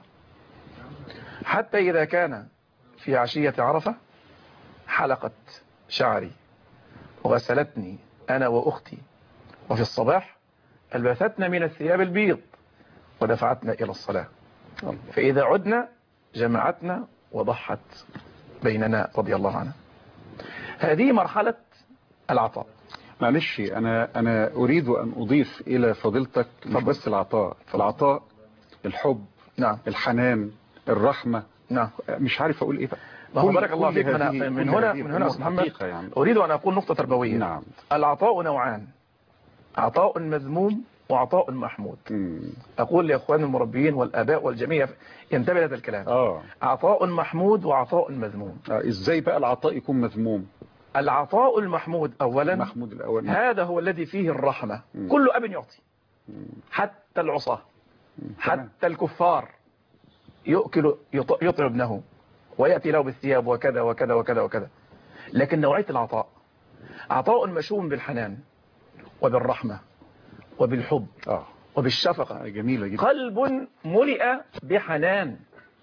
حتى إذا كان في عشية عرفة حلقت شعري وغسلتني أنا وأختي، وفي الصباح ألبستنا من الثياب البيض ودفعتنا إلى الصلاة، فإذا عدنا جمعتنا وضحت بيننا، رضي الله عنها. هذه مرحلة العطاء. معلش أنا أنا أريد أن أضيف إلى فضيلتك مش بس العطاء، العطاء الحب، نعم، الحنان، الرحمة، نعم، مش عارف أقول إيه. بارك الله فيك. من, من هنا من هنا أستاذ محمد يعني. أريد أن أقول نقطة تربوية. نعم. العطاء نوعان: عطاء مذموم وعطاء محمود. مم. أقول لإخوان المربيين والآباء والجميع ينتبه لهذا الكلام. اه عطاء محمود وعطاء مذموم. آه، ازاي بقى العطاء يكون مذموم؟ العطاء المحمود أولا محمود الأول. هذا هو الذي فيه الرحمة. مم. كل أب يعطي، مم. حتى العصاة، تمام. حتى الكفار يؤكل يط- يطعم ابنه ويأتي له بالثياب وكذا وكذا وكذا وكذا. لكن نوعية العطاء عطاء مشوم بالحنان وبالرحمة وبالحب اه وبالشفقة. آه، جميلة جدا. قلب ملئ بحنان.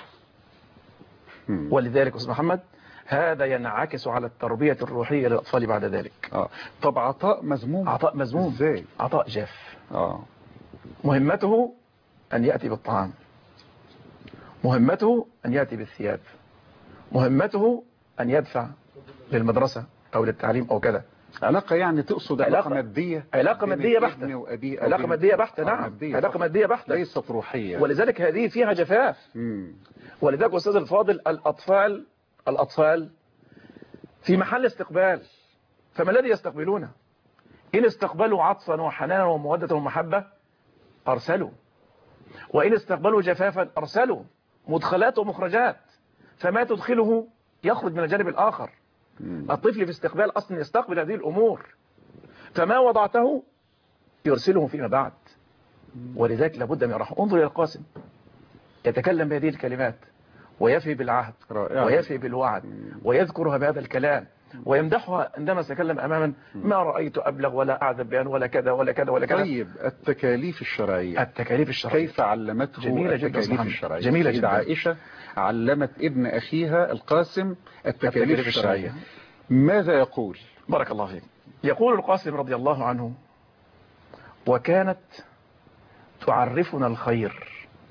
مم. ولذلك أستاذ محمد هذا ينعكس على التربية الروحية للأطفال بعد ذلك. اه طب عطاء مذموم؟ عطاء مذموم. ازاي؟ عطاء جاف. اه مهمته أن يأتي بالطعام، مهمته أن يأتي بالثياب، مهمته أن يدفع للمدرسة أو للتعليم أو كذا. علاقة يعني تقصد علاقة علاقة- مادية؟ علاقة بين مادية الابن بحتة. وأبيه أو علاقة بين- مادية بحتة. آه، نعم مادية علاقة فقط. مادية بحتة. ليست روحية. ولذلك هذه فيها جفاف. مم. ولذلك أستاذ الفاضل الأطفال الأطفال في محل استقبال، فما الذي يستقبلونه؟ إن استقبلوا عطفا وحنانا ومودة ومحبة أرسلوا، وإن استقبلوا جفافا أرسلوا. مدخلات ومخرجات، فما تدخله يخرج من الجانب الآخر. مم. الطفل في استقبال أصلا يستقبل هذه الأمور، فما وضعته يرسله فيما بعد. ولذلك لابد من الرحمة. انظر إلى القاسم يتكلم بهذه الكلمات ويفي بالعهد رائع. ويفي بالوعد ويذكرها بهذا الكلام ويمدحها عندما سيتكلم أماما. ما رأيت أبلغ ولا أعذب بيان ولا كذا ولا كذا ولا كذا. طيب التكاليف الشرعية، التكاليف الشرعية كيف علمته جميلة جدا التكاليف محمد. الشرعية؟ جميلة السيدة جدا. عائشة علمت ابن أخيها القاسم التكاليف التكاليف الشرعية. الشرعية. ماذا يقول؟ بارك الله فيك. يقول القاسم رضي الله عنه: وكانت تعرفنا الخير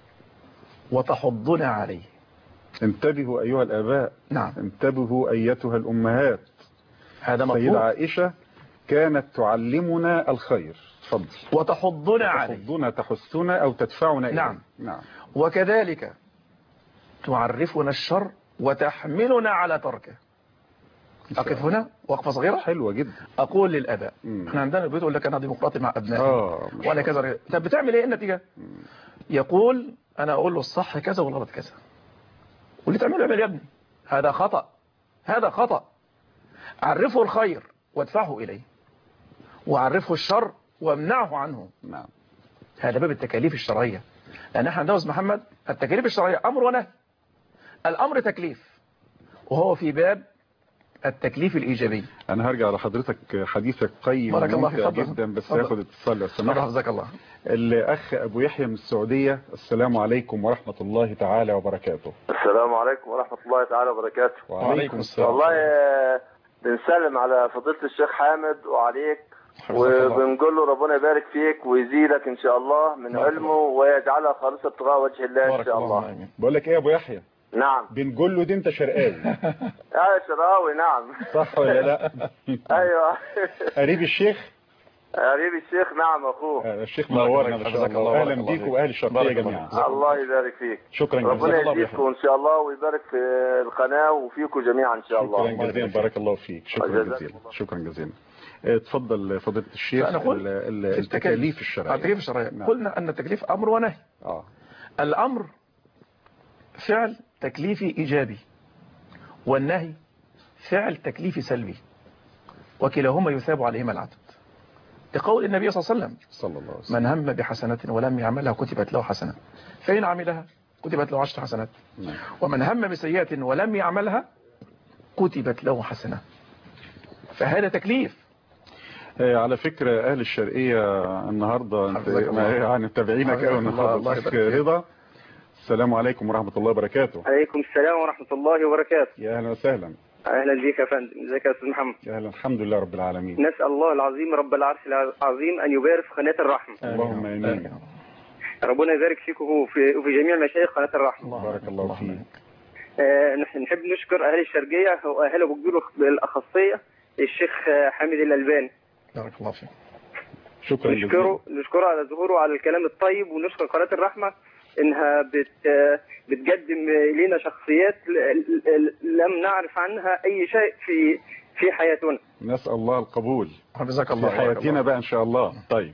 وتحضنا عليه. انتبهوا أيها الآباء، نعم انتبهوا أيتها الأمهات. هذا السيدة مطلوب. عائشة كانت تعلمنا الخير. تفضل. وتحضنا عليه. تحضنا تحثنا أو تدفعنا إليه. نعم. نعم. وكذلك تعرفنا الشر وتحملنا على تركه. أقف هنا وقفة صغيرة. حلوة جدا. أقول للآباء، مم. احنا عندنا البيت يقول لك أنا ديمقراطي مع أبنائي آه وأنا كذا. طب بتعمل إيه النتيجة؟ يقول أنا أقول له الصح كذا والغلط كذا، واللي تعمله اعمل يا ابني. هذا خطأ، هذا خطأ. عرفه الخير وادفعه إليه، وعرفه الشر وامنعه عنه. نعم. هذا باب التكاليف الشرعية. لأن احنا عندنا محمد التكاليف الشرعية أمر ونهي. الأمر تكليف، وهو في باب التكليف الإيجابي. أنا هرجع لحضرتك، حديثك قيم بارك الله وممتع فيك. جدا، بس اتفضل. هاخد اتصال لو سمحت. حفظك الله. الأخ أبو يحيى من السعودية. السلام عليكم ورحمة الله تعالى وبركاته. السلام عليكم ورحمة الله تعالى وبركاته. وعليكم السلام. والله آه، بنسلم على فضيلة الشيخ حامد وعليك، حفظك الله. وبنقول له ربنا يبارك فيك ويزيدك إن شاء الله من بارك علمه ويجعلها خالصة ابتغاء وجه الله إن بارك شاء الله الله. آمين. بقول لك إيه يا أبو يحيى؟ نعم. بنقول له دي أنت شرقاوي يا شراوي. نعم. صح ولا لا؟ أيوه. قريب الشيخ؟ قريب الشيخ. نعم أخوه. آه، الشيخ بارك منورنا الله ما شاء فيك. الله. بارك أهلا الله بيك فيك. وأهل الشرقية بارك الله جميعا. فيك. الله يبارك فيك. شكرا ربنا جزيلا. الله يزيدكم إن شاء الله ويبارك في القناة وفيكم جميعا إن شاء الله. شكرا جزيلا. بارك الله فيك. شكرا جزاك جزيلا. الله. شكرا جزيلا. آه، اتفضل فضيلة الشيخ. فنقول ال- ال- في التكاليف الشرعية. التكاليف الشرعية. نعم. قلنا أن التكليف أمر ونهي. آه. الأمر فعل تكليفي إيجابي، والنهي فعل تكليفي سلبي، وكلاهما يثاب عليهما العدد. لقول النبي صلى الله عليه وسلم: صلى الله عليه وسلم. من هم بحسنة ولم يعملها كتبت له حسنة، فإن عملها كتبت له عشر حسنات، نعم. ومن هم بسيئة ولم يعملها كتبت له حسنة. فهذا تكليف. آه، على فكرة أهل الشرقية النهاردة انت حفظك الله. يعني متابعينك حفظك قوي الله. النهارده. الله الأخ يبارك فيك. رضا. السلام عليكم ورحمة الله وبركاته. عليكم السلام ورحمة الله وبركاته. يا أهلا وسهلا. أهلا بك يا فندم. ازيك يا أستاذ محمد؟ يا أهلا. الحمد لله رب العالمين. نسأل الله العظيم رب العرش العظيم أن يبارك في قناة الرحمة. اللهم آمين. ربنا يبارك فيكم وفي, وفي جميع مشايخ قناة الرحمة. بارك الله فيك. آه نحن نحب نشكر أهل الشرقية وأهل بقدور الأخصية الشيخ حامد الألباني. بارك الله فيك. شكرا جزيلا. نشكره نشكره على ظهوره على الكلام الطيب، ونشكر قناة الرحمة إنها بت بتقدم لنا شخصيات ل- ل- لم نعرف عنها أي شيء في في حياتنا. نسأل الله القبول حفظك في الله. حياتنا بقى إن شاء الله. طيب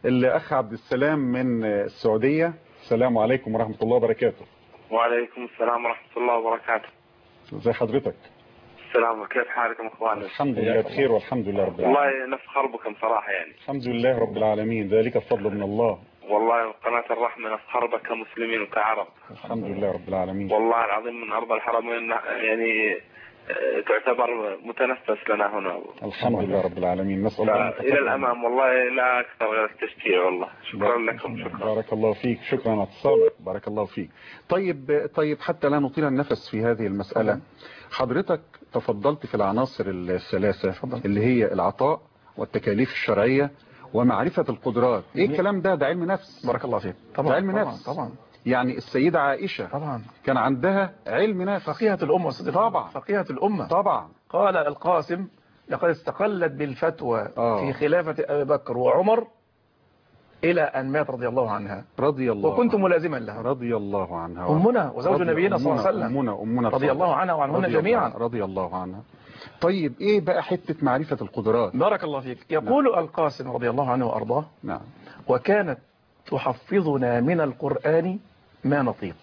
الأخ عبد السلام من السعودية. السلام عليكم ورحمة الله وبركاته. وعليكم السلام ورحمة الله وبركاته. ازي حضرتك؟ السلام، كيف حالكم اخواني؟ الحمد لله بخير والحمد لله رب العالمين. والله نفخر بكم صراحة يعني. الحمد لله رب العالمين، ذلك الفضل من الله. والله قناة الرحمة نفخر بك كمسلمين وكعرب. الحمد لله رب العالمين. والله العظيم من أرض الحرمين يعني تعتبر متنفس لنا هنا. الحمد لله رب العالمين، نسأل الله إلى الأمام والله لا أكثر غير التشجيع. والله شكرا لكم. شكرا. بارك الله فيك، شكرا على اتصالك، بارك الله فيك. طيب طيب حتى لا نطيل النفس في هذه المسألة، حضرتك تفضلت في العناصر الثلاثة اللي هي العطاء والتكاليف الشرعية ومعرفة القدرات. ايه الكلام ده؟ ده علم نفس. بارك الله فيك. طبعا ده علم طبعا نفس. طبعا. يعني السيدة عائشة طبعا كان عندها علم نفس. فقيهة الأمة. طبعا فقيهة الأمة. طبعا. قال القاسم لقد استقلت بالفتوى آه. في خلافة أبي بكر وعمر إلى أن مات رضي الله عنها رضي الله وكنت ملازما لها رضي الله عنها أمنا وزوج نبينا صلى الله عليه وسلم أمنا أمنا رضي الله عنها وعنهن جميعا رضي الله عنها. طيب ايه بقى حتة معرفة القدرات؟ بارك الله فيك. يقول نعم. القاسم رضي الله عنه وأرضاه نعم وكانت تحفظنا من القرآن ما نطيق.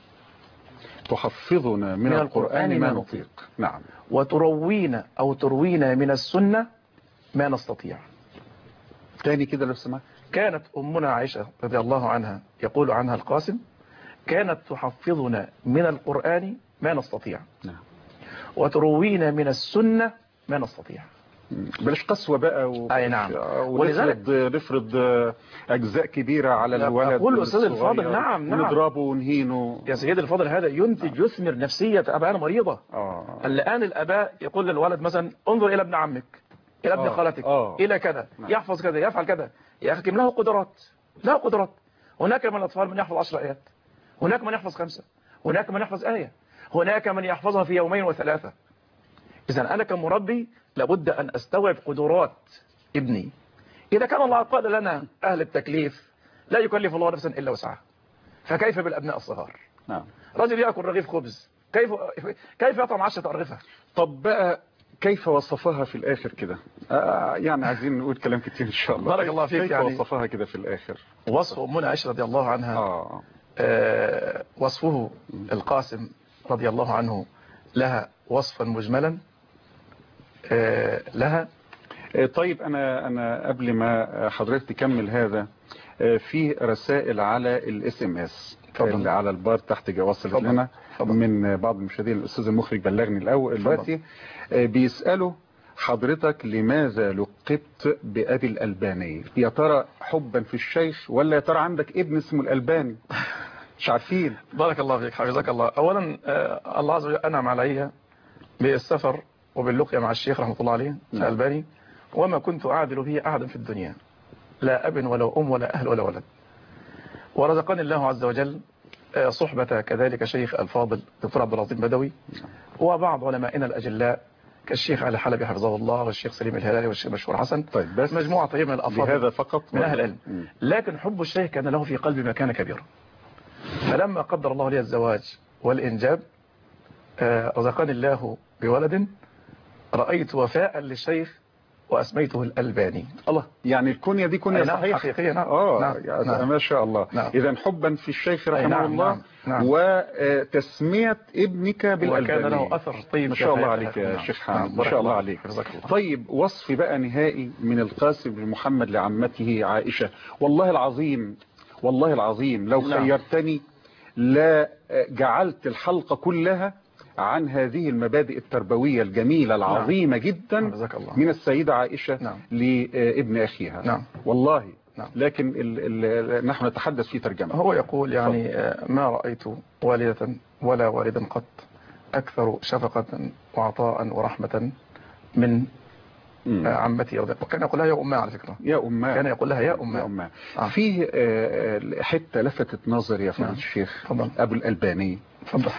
تحفظنا من, من القرآن ما نطيق. نعم. وتروينا أو تروينا من السنة ما نستطيع. تاني كده لو سمحت. كانت أمنا عائشة رضي الله عنها يقول عنها القاسم كانت تحفظنا من القرآن ما نستطيع. نعم. وتروينا من السنة ما نستطيع. بلاش قسوة بقى و... أي نعم. ولذلك نفرض أجزاء كبيرة على الولد. أقول أستاذ الفاضل نعم نعم ونضربه ونهينه. يا سيدي الفاضل هذا ينتج نعم. يثمر نفسية أبانا مريضة. آه. الآن الأباء يقول للولد مثلا انظر إلى ابن عمك إلى ابن آه. خالتك آه. إلى كذا نعم. يحفظ كذا يفعل كذا. يا أخي له قدرات له قدرات. هناك من الأطفال من يحفظ عشر آيات، هناك من يحفظ خمسة، هناك من يحفظ آية، هناك من يحفظها في يومين وثلاثة. إذا أنا كمربي لابد أن أستوعب قدرات ابني. إذا كان الله قال لنا أهل التكليف لا يكلف الله نفسا إلا وسعها، فكيف بالأبناء الصغار؟ نعم. رجل يأكل رغيف خبز كيف كيف يطعم عشرة أرغفة؟ طب بقى كيف وصفها في الآخر كده؟ آه يعني عايزين نقول كلام كتير إن شاء الله. بارك الله فيك. كيف يعني وصفها كده في الآخر؟ وصف أمنا عائشة رضي الله عنها آه. آه وصفه القاسم رضي الله عنه لها وصفا مجملا آه لها. آه طيب أنا أنا قبل ما حضرتك تكمل هذا آه في رسائل على الاس ام اس اللي على البار تحت وصلت لنا من بعض المشاهدين. الأستاذ المخرج بلغني الأول دلوقتي آه بيسألوا حضرتك لماذا لقبت بأبي الألباني؟ يا ترى حبا في الشيخ ولا يا ترى عندك ابن اسمه الألباني؟ مش عارفين. بارك الله فيك حفظك الله. أولا آه الله عز وجل أنعم علي بالسفر وباللقيا مع الشيخ رحمة الله عليه الألباني وما كنت أعدل به أحدا في الدنيا، لا أب ولا أم ولا أهل ولا ولد. ورزقني الله عز وجل آه صحبة كذلك شيخ الفاضل دكتور عبد العظيم بدوي وبعض علمائنا الأجلاء كالشيخ علي حلبي حفظه الله والشيخ سليم الهلالي والشيخ مشهور حسن. طيب بس مجموعة طيبة من الأفاضل هذا فقط من أهل العلم. لكن حب الشيخ كان له في قلبي مكانة كبيرة. فلما قدر الله لي الزواج والإنجاب آه رزقني الله بولد رأيت وفاء للشيخ وأسميته الألباني. الله، يعني الكنية دي كنية نعم صحيحة حقيقية. نعم. آه نعم. يعني نعم. ما شاء الله. نعم. إذا حبا في الشيخ رحمه نعم. الله. نعم. نعم. وتسمية ابنك بالألباني وكان له أثر طيب. ما شاء الله عليك يا نعم. شيخ حامد. نعم. ما شاء الله عليك. الله. طيب وصف بقى نهائي من القاسم بن محمد لعمته عائشة. والله العظيم والله العظيم لو نعم. خيرتني لا جعلت الحلقة كلها عن هذه المبادئ التربوية الجميلة العظيمة نعم. جدا نعم. من السيدة عائشة نعم. لابن أخيها. نعم. والله نعم. لكن ال ال نحن نتحدث في ترجمة. هو يقول يعني ما رأيت والدة ولا والدا قط أكثر شفقة وعطاء ورحمة من مم. عمتي رضي الله. وكان يقول لها يا أمها على فكرة. يا أمها. كان يقول لها يا أمها. يا أمها. آه. فيه حتة لفتت نظري يا فضيلة نعم. الشيخ فضل. أبو الألباني. فضل.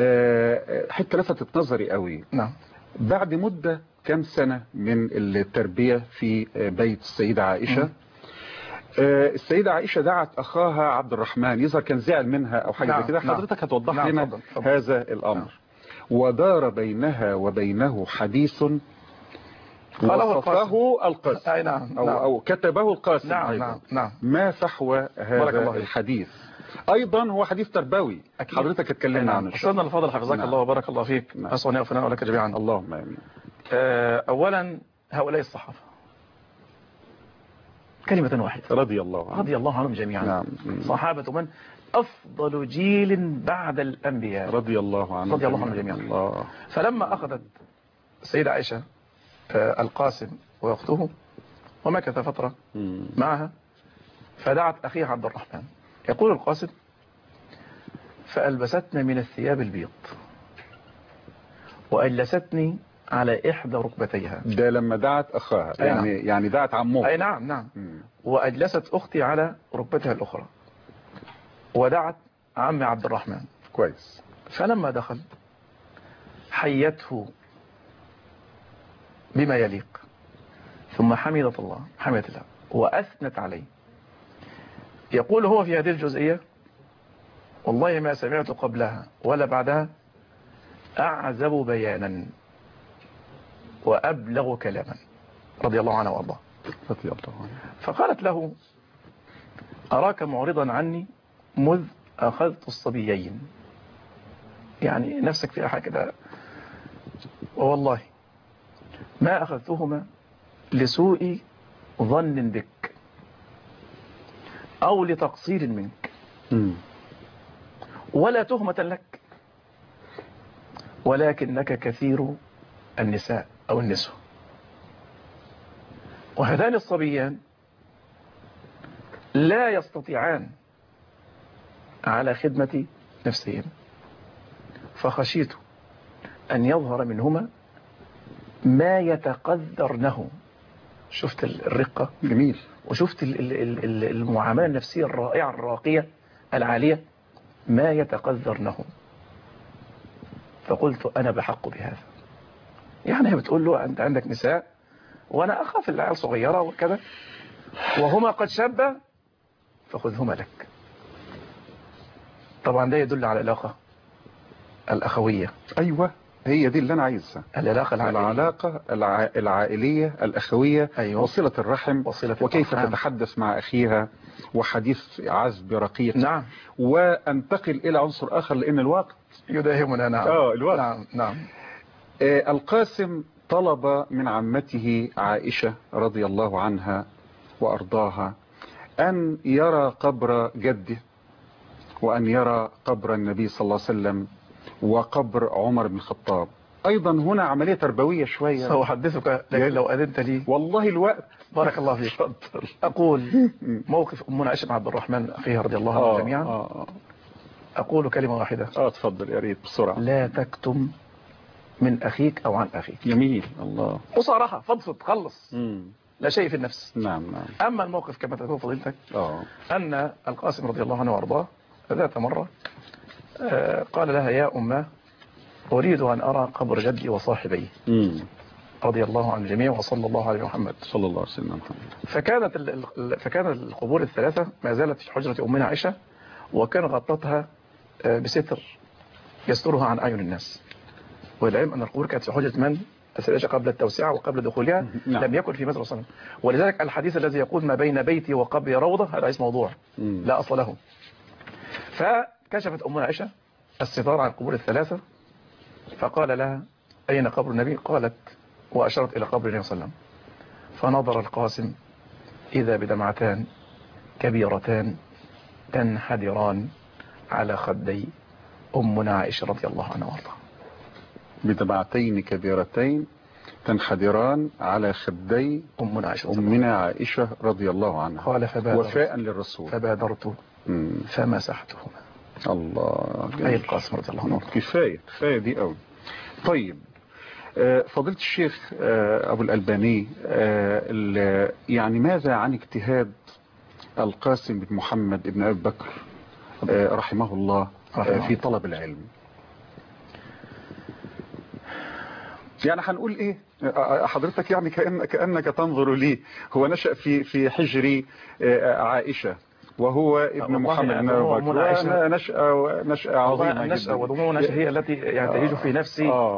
حتة لفتت نظري قوي. نعم. بعد مدة كم سنة من التربية في بيت السيدة عائشة مم. السيدة عائشة دعت أخاها عبد الرحمن، يظهر كان زعل منها أو حاجة نعم. كده. حضرتك نعم. هتوضح نعم. لنا فضل. فضل. هذا الأمر. نعم. ودار بينها وبينه حديث وصفه القاسم أي نعم أو, نعم. أو كتبه القاسم نعم أيضا. نعم نعم. ما فحوى هذا الحديث؟ أيضا هو حديث تربوي أكيد. حضرتك اتكلمنا نعم. عنه. أستاذنا الفاضل حفظك نعم. الله وبارك الله فيك. نعم. أسأل أن يغفر لك جميعا. اللهم آمين. أولا هؤلاء الصحابة كلمة واحدة رضي الله عنهم رضي الله عنهم جميعا. نعم. صحابة من أفضل جيل بعد الأنبياء رضي الله عنهم رضي الله عنهم جميعا. الله. فلما أخذت السيدة عائشة القاسم وأخته ومكث فترة مم. معها فدعت أخيها عبد الرحمن. يقول القاسم فألبستنا من الثياب البيض وأجلستني على إحدى ركبتيها. ده لما دعت أخاها أي يعني نعم. يعني دعت عمها. أي نعم نعم. مم. وأجلست أختي على ركبتها الأخرى ودعت عمي عبد الرحمن. كويس. فلما دخل حيته بما يليق ثم حمدت الله حمدت الله وأثنت عليه. يقول هو في هذه الجزئية والله ما سمعت قبلها ولا بعدها أعزب بيانا وأبلغ كلاما رضي الله عنه وارضاه. رضي الله عنه. فقالت له أراك معرضا عني مذ أخذت الصبيين، يعني نفسك في حاجة كده، ووالله ما أخذتهما لسوء ظن بك أو لتقصير منك مم. ولا تهمة لك، ولكنك كثير النساء أو النسوة، وهذان الصبيان لا يستطيعان على خدمة نفسهم، فخشيت أن يظهر منهما ما يتقدرنه. شفت الرقة جميل، وشفت المعاملة النفسية الرائعة الراقية العالية، ما يتقدرنه. فقلت أنا بحق بهذا. يعني هي بتقول له أنت عندك نساء وأنا أخاف العيال صغيرة وكذا وهما قد شابا فخذهما لك. طبعا ده يدل على العلاقة الأخوية. أيوة هي دي اللي أنا عايزها، العلاقة العائلية. العلاقة الع... العائلية الأخوية. أيوة. وصلة الرحم، وصلة وكيف الرحم. تتحدث مع أخيها وحديث عذب رقيق. نعم. وأنتقل إلى عنصر آخر لأن الوقت يداهمنا. نعم. آه الوقت. نعم نعم. آه القاسم طلب من عمته عائشة رضي الله عنها وأرضاها أن يرى قبر جده وأن يرى قبر النبي صلى الله عليه وسلم وقبر عمر بن الخطاب. أيضا هنا عملية تربوية شوية. سأحدثك لكن لو أذنت لي. والله الوقت. بارك الله فيك. أقول موقف أمنا عائشة مع عبد الرحمن أخيها رضي الله عنه جميعا. آه. أقول كلمة واحدة. آه تفضل يا ريت بسرعة. لا تكتم من أخيك أو عن أخيك. جميل. الله. وصراحة فضفض خلص. مم. لا شيء في النفس. نعم نعم. أما الموقف كما تقول فضيلتك آه. أن القاسم رضي الله عنه وأرضاه ذات مرة آه قال لها يا أمه أريد أن أرى قبر جدي وصاحبي مم. رضي الله عن الجميع وصلى الله عليه محمد صلى الله عليه وسلم. فكانت ال... فكانت القبور الثلاثة ما زالت في حجرة أمنا عائشة، وكان غطتها بستر يسترها عن أعين الناس. والعلم أن القبور كانت في حجرة من؟ السيدة قبل التوسعة وقبل دخولها. نعم. لم يكن في مسجد صلى الله عليه وسلم. ولذلك الحديث الذي يقول ما بين بيتي وقبري روضة هذا ليس موضوع. مم. لا أصل له. فكشفت أمنا عائشة الستار عن القبور الثلاثة فقال لها أين قبر النبي؟ قالت وأشرت إلى قبر النبي صلى الله عليه وسلم. فنظر القاسم إذا بدمعتان كبيرتان تنحدران على خدي أمنا عائشة رضي الله عنها وارضاها. بدمعتين كبيرتين تنحدران على خدي أمنا عائشة أمنا عائشة رضي الله عنها. قال فبادرت وفاء للرسول فبادرت مم. فمسحتهما. الله. أي القاسم رضي الله عنه. كفاية كفاية دي قوي. طيب فضيلة الشيخ أبو الألباني، يعني ماذا عن اجتهاد القاسم بن محمد بن أبي بكر رحمه الله رحمه في طلب العلم؟ يعني هنقول ايه حضرتك يعني كأن كأنك تنظر لي. هو نشأ في في حجر عائشة وهو ابن محمد بن أبي بكر. نشأة نشأة عظيمة جدا. النشأة وضمون هي التي يعني تهيج في نفسي آه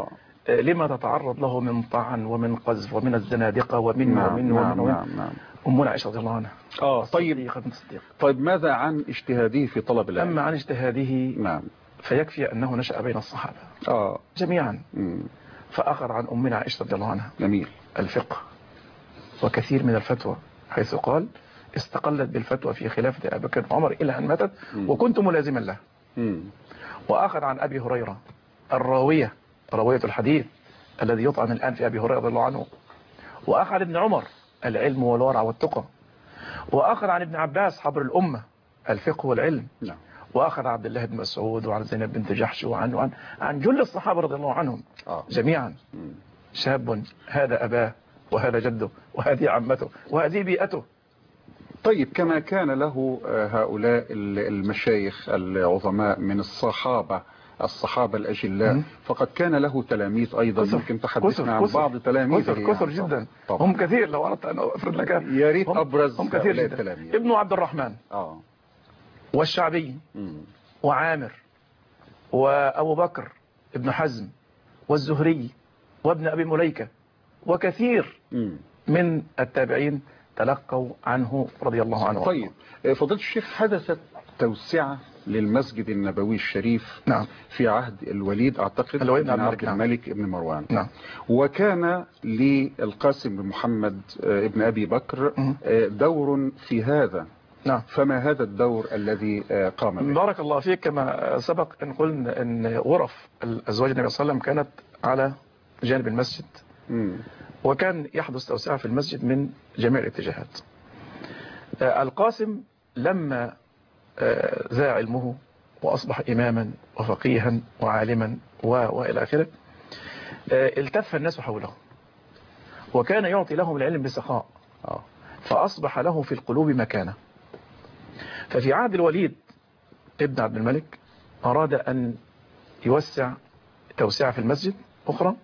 لما تتعرض له من طعن ومن قذف ومن الزنادقة ومن نعم ومن نعم ومن نعم نعم. أمنا عائشة رضي الله عنها. اه طيب طيب ماذا عن اجتهاده في طلب العلم؟ أما عن اجتهاده نعم فيكفي أنه نشأ بين الصحابة اه جميعا، مم. فأخذ عن أمنا عائشة رضي الله عنها جميل الفقه وكثير من الفتوى، حيث قال استقلت بالفتوى في خلافة أبي بكر وعمر إلى أن ماتت وكنت ملازما له. مم. وأخذ عن أبي هريرة الراوية راوية الحديث الذي يطعن الآن في أبي هريرة رضي الله عنه. وأخذ عن ابن عمر العلم والورع والتقى. وأخذ عن ابن عباس حبر الأمة الفقه والعلم. نعم. وأخذ عبد الله بن مسعود وعن زينب بنت جحش وعن وعن عن جل الصحابة رضي الله عنهم آه. جميعا. مم. شاب هذا أباه وهذا جده وهذه عمته وهذه بيئته. طيب كما كان له هؤلاء المشايخ العظماء من الصحابة الصحابة الأجلاء مم. فقد كان له تلاميذ أيضا. كثر ممكن تحدثنا عن كثر بعض تلاميذه؟ كثر, كثر جدا طبعا. هم كثير لو أردت أن أفرد لك يا ريت هم أبرز هم كثير جدا. التلاميذ. ابن عبد الرحمن آه. والشعبي مم. وعامر وأبو بكر ابن حزم والزهري وابن أبي مليكة وكثير مم. من التابعين تلقوا عنه رضي الله عنه. طيب فضيلة الشيخ، حدثت توسعة للمسجد النبوي الشريف نعم. في عهد الوليد أعتقد الوليد بن عبد عبد نعم. الملك بن مروان. نعم. وكان للقاسم بن محمد ابن أبي بكر مم. دور في هذا. نعم. فما هذا الدور الذي قام به؟ بارك الله فيك. كما سبق أن قلنا أن غرف الأزواج النبي صلى الله عليه وسلم كانت على جانب المسجد. مم. وكان يحدث توسعة في المسجد من جميع الاتجاهات. القاسم لما ذا علمه وأصبح إماما وفقيها وعالما وإلى آخره التف الناس حوله وكان يعطي لهم العلم بسخاء فأصبح له في القلوب مكانة. ففي عهد الوليد ابن عبد الملك أراد أن يوسع توسعة في المسجد أخرى،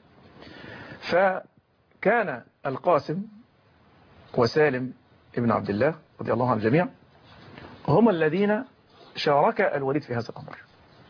فكان القاسم وسالم ابن عبد الله رضي الله عن الجميع هم الذين شارك الوليد في هذا الأمر.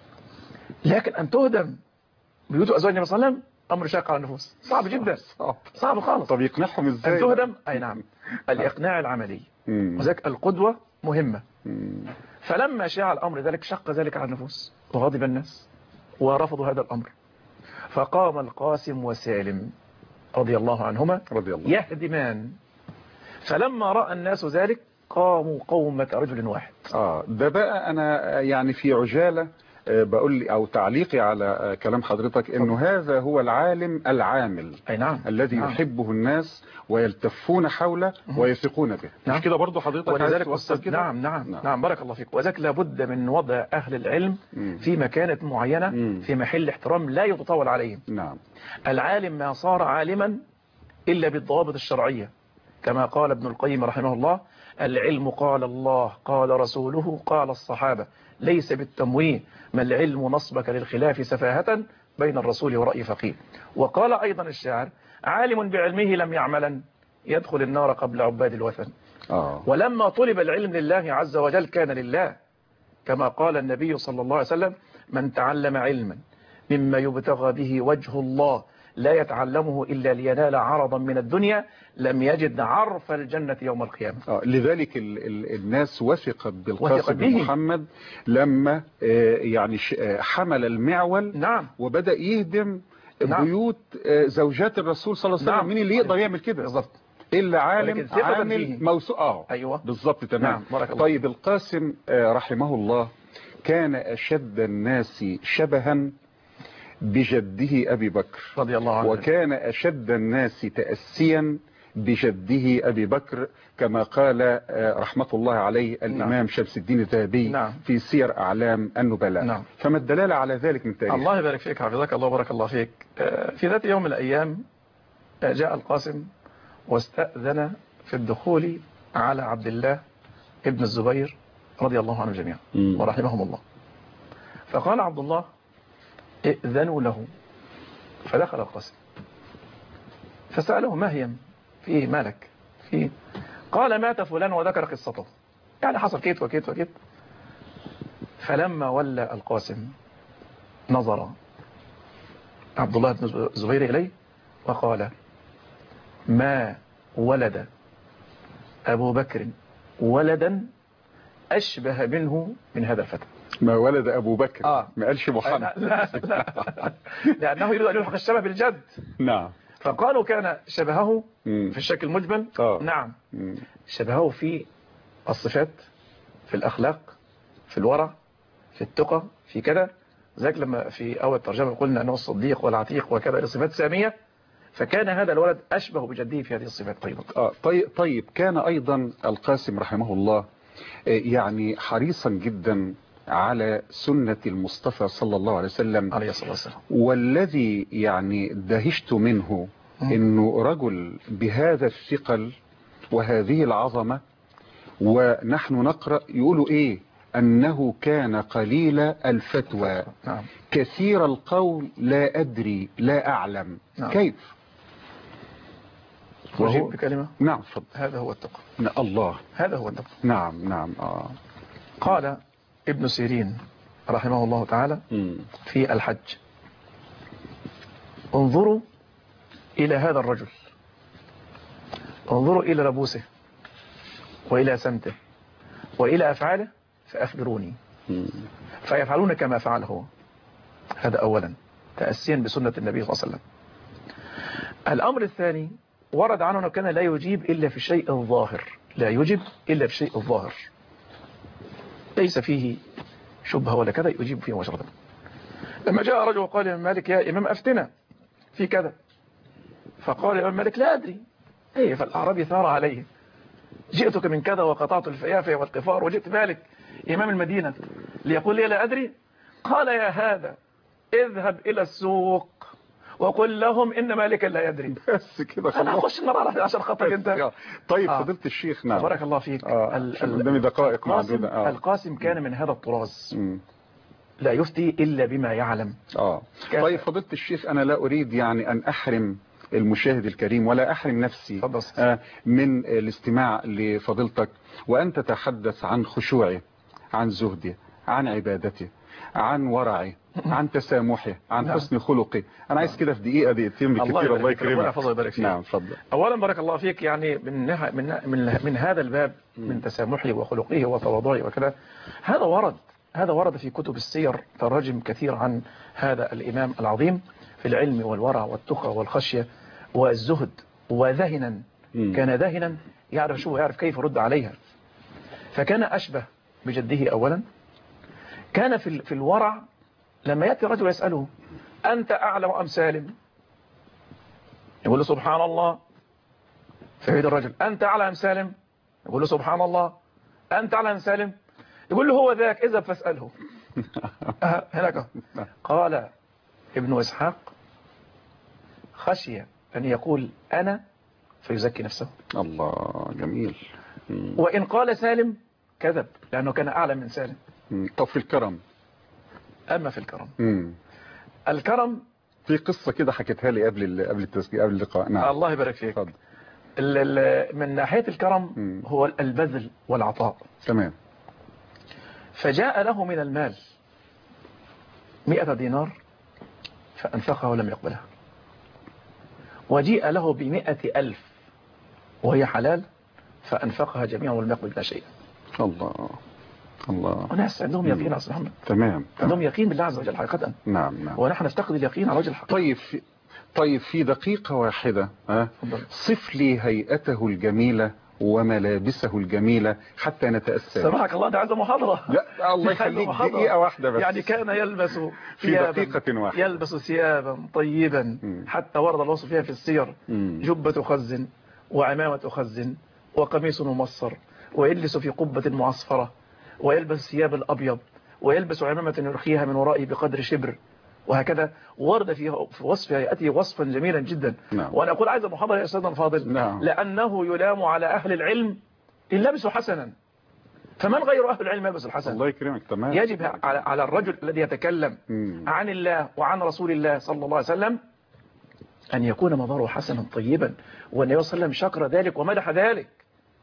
لكن أن تهدم بيوت أزواج النبي صلى الله عليه وسلم أمر شاق على النفوس، صعب جدا، صعب, صعب خالص. طب يقنعهم إزاي؟ أن تهدم أي نعم الإقناع العملي وذلك القدوة مهمة. مم. فلما شاع الأمر ذلك شق ذلك على النفوس وغضب الناس ورفضوا هذا الأمر، فقام القاسم وسالم رضي الله عنهما رضي الله. يهدمان. فلما رأى الناس ذلك قاموا قومة رجل واحد. آه ده بقى أنا يعني في عجالة بقول لي أو تعليقي على كلام حضرتك إنه هذا هو العالم العامل أي نعم. الذي نعم. يحبه الناس ويلتفون حوله ويثقون به. نعم. مش كده برضو حضرتك؟ ولذلك أستاذ نعم نعم نعم, نعم بارك الله فيك. وذلك لابد من وضع أهل العلم مم. في مكانة معينة مم. في محل احترام لا يتطاول عليهم. نعم. العالم ما صار عالما إلا بالضوابط الشرعية، كما قال ابن القيم رحمه الله: العلم قال الله قال رسوله قال الصحابة ليس بالتمويه، ما العلم نصبك للخلاف سفاهة بين الرسول ورأي فقيه. وقال أيضا الشاعر: عالم بعلمه لم يعملا يدخل النار قبل عباد الوثن. آه. ولما طلب العلم لله عز وجل كان لله، كما قال النبي صلى الله عليه وسلم: من تعلم علما مما يبتغى به وجه الله لا يتعلمه إلا لينال عرضا من الدنيا لم يجد عرف الجنة يوم القيامة. آه لذلك ال ال الناس وثقت بالقاسم بن محمد لما آه يعني آه حمل المعول. نعم. وبدأ يهدم نعم. بيوت آه زوجات الرسول صلى الله عليه وسلم. نعم. مين اللي يقدر يعمل كده؟ بالظبط. إلا عالم عامل موسوعة. آه أيوة بالظبط تمام. نعم. طيب القاسم آه رحمه الله كان أشد الناس شبها بجده أبي بكر رضي الله عنه، وكان أشد الناس تأسيا بجده أبي بكر، كما قال رحمة الله عليه الإمام نعم. شمس الدين الذهبي نعم. في سير أعلام النبلاء. نعم. فما الدلالة على ذلك من تاريخ؟ الله يبارك فيك، حفظك الله وبارك الله فيك. في ذات يوم من الأيام جاء القاسم واستأذن في الدخول على عبد الله ابن الزبير رضي الله عنه جميعا ورحمهم الله. فقال عبد الله: ائذنوا له. فدخل القاسم فسأله: ما هي؟ في مالك؟ في قال: مات فلان وذكر قصته، يعني حصل كيت وكيت وكيت. فلما ولى القاسم نظر عبد الله بن الزبير إليه وقال ما ولد أبو بكر ولدا أشبه منه من هذا الفتى. ما ولد أبو بكر آه. ما قالش محمد. لا لا لأنه يريد أن يلحق الشبه بالجد. نعم. فقالوا كان شبهه مم. في الشكل المجمل. آه. نعم. مم. شبهه في الصفات، في الأخلاق، في الورع، في التقى، في كذا. ذلك لما في أول ترجمة قلنا أنه الصديق والعتيق وكذا صفات سامية، فكان هذا الولد أشبه بجده في هذه الصفات أيضا. آه طيب, طيب كان أيضا القاسم رحمه الله يعني حريصا جدا على سنة المصطفى صلى الله عليه وسلم عليه الصلاة والسلام. والذي يعني دهشت منه م. إنه رجل بهذا الثقل وهذه العظمة، ونحن نقرأ يقولوا إيه أنه كان قليل الفتوى. نعم. كثير القول لا أدري لا أعلم. نعم. كيف؟ وجيب بكلمة. نعم فضل. هذا هو التقى. الله. هذا هو التقى. نعم نعم. آه. قال ابن سيرين رحمه الله تعالى م. في الحج: انظروا إلى هذا الرجل، انظروا إلى لبوسه وإلى سمته وإلى أفعاله فأخبروني. م. فيفعلون كما فعل هو. هذا أولا تأسيا بسنة النبي صلى الله عليه وسلم. الأمر الثاني ورد عنه أنه كان لا يجيب إلا في شيء الظاهر، لا يجيب إلا في شيء الظاهر ليس فيه شبهة ولا كذا، يجيب فيه مباشرة. لما جاء رجل وقال لإمام مالك: يا إمام أفتنا في كذا، فقال الإمام مالك: لا أدري. إيه؟ فالأعرابي ثار عليه: جئتك من كذا وقطعت الفيافي والقفار وجئت مالك إمام المدينة ليقول لي لا أدري. قال: يا هذا اذهب إلى السوق وقل لهم إن مالك لا يدري. بس كده خلاص. أنا أخش النار عشان خاطرك أنت. طيب آه. فضيلة الشيخ. نعم. بارك الله فيك. آه. قدامي دقائق معدودة. آه. القاسم كان من هذا الطراز، م. لا يفتي إلا بما يعلم. آه. طيب فضيلة الشيخ، أنا لا أريد يعني أن أحرم المشاهد الكريم ولا أحرم نفسي آه من الاستماع لفضيلتك وأن تتحدث عن خشوعه، عن زهده، عن عبادته، عن ورعه، عن تسامحه، عن نعم. حسن خلقه. أنا عايز كده في دقيقة دقيقتين بالكثير. الله يكرمك. نعم فضل. أولا بارك الله فيك، يعني من من من, من هذا الباب من تسامحه وخلقه وتواضعه وكذا، هذا ورد هذا ورد في كتب السير تراجم كثير عن هذا الإمام العظيم في العلم والورع والتقى والخشية والزهد. وذهنا كان ذهنا يعرف شو يعرف كيف يرد عليها. فكان أشبه بجده أولا. كان في في الورع لما يأتي رجل يسأله: أنت أعلم أم سالم؟ يقول له: سبحان الله. فيعيد الرجل: أنت أعلم أم سالم؟ يقول له: سبحان الله. أنت أعلم أم سالم؟ يقول له: هو ذاك، اذهب فاسأله. أه هناك. قال ابن إسحاق: خشية أن يقول أنا فيزكي نفسه. الله جميل. وإن قال سالم كذب، لأنه كان أعلم من سالم. طب في الكرم؟ أما في الكرم مم. الكرم في قصة كده حكيتها لي قبل قبل التسجيل قبل اللقاء. نعم. الله يبارك فيك. فضل. من ناحية الكرم مم. هو البذل والعطاء. تمام. فجاء له من المال مئة دينار فأنفقها ولم يقبلها، وجيء له بمئة ألف وهي حلال فأنفقها جميعا ولم يقبل بها شيئا. الله الله. وناس عندهم يقين أصلا محمد. تمام. عندهم يقين بالله عز وجل حقيقة. نعم نعم. ونحن نفتقد اليقين على وجه الحق. طيب في طيب في دقيقة واحدة ها صف لي هيئته الجميلة وملابسه الجميلة حتى نتأسى. سمحك الله، ده عايز محاضرة. لا الله يخليك دقيقة واحدة بس. يعني كان يلبس في دقيقة واحدة يلبس ثيابا طيبا م. حتى ورد الوصف فيها في السير: م. جبة خز وعمامة خز وقميص ممصر، ويجلس في قبة معصفرة، ويلبس ثياب الأبيض، ويلبس عمامة يرخيها من ورائه بقدر شبر، وهكذا ورد في وصف هيئته وصفا جميلا جدا. نعم. وأنا أقول عايز محاضرة يا أستاذنا الفاضل. نعم. لأنه يلام على أهل العلم إن لبسوا حسنا، فمن غير أهل العلم يلبس الحسن. الله يكرمك. تمام. يجب على على الرجل الذي يتكلم مم. عن الله وعن رسول الله صلى الله عليه وسلم أن يكون مظهره حسنا طيبا، والنبي صلى الله عليه وسلم شكر ذلك ومدح ذلك.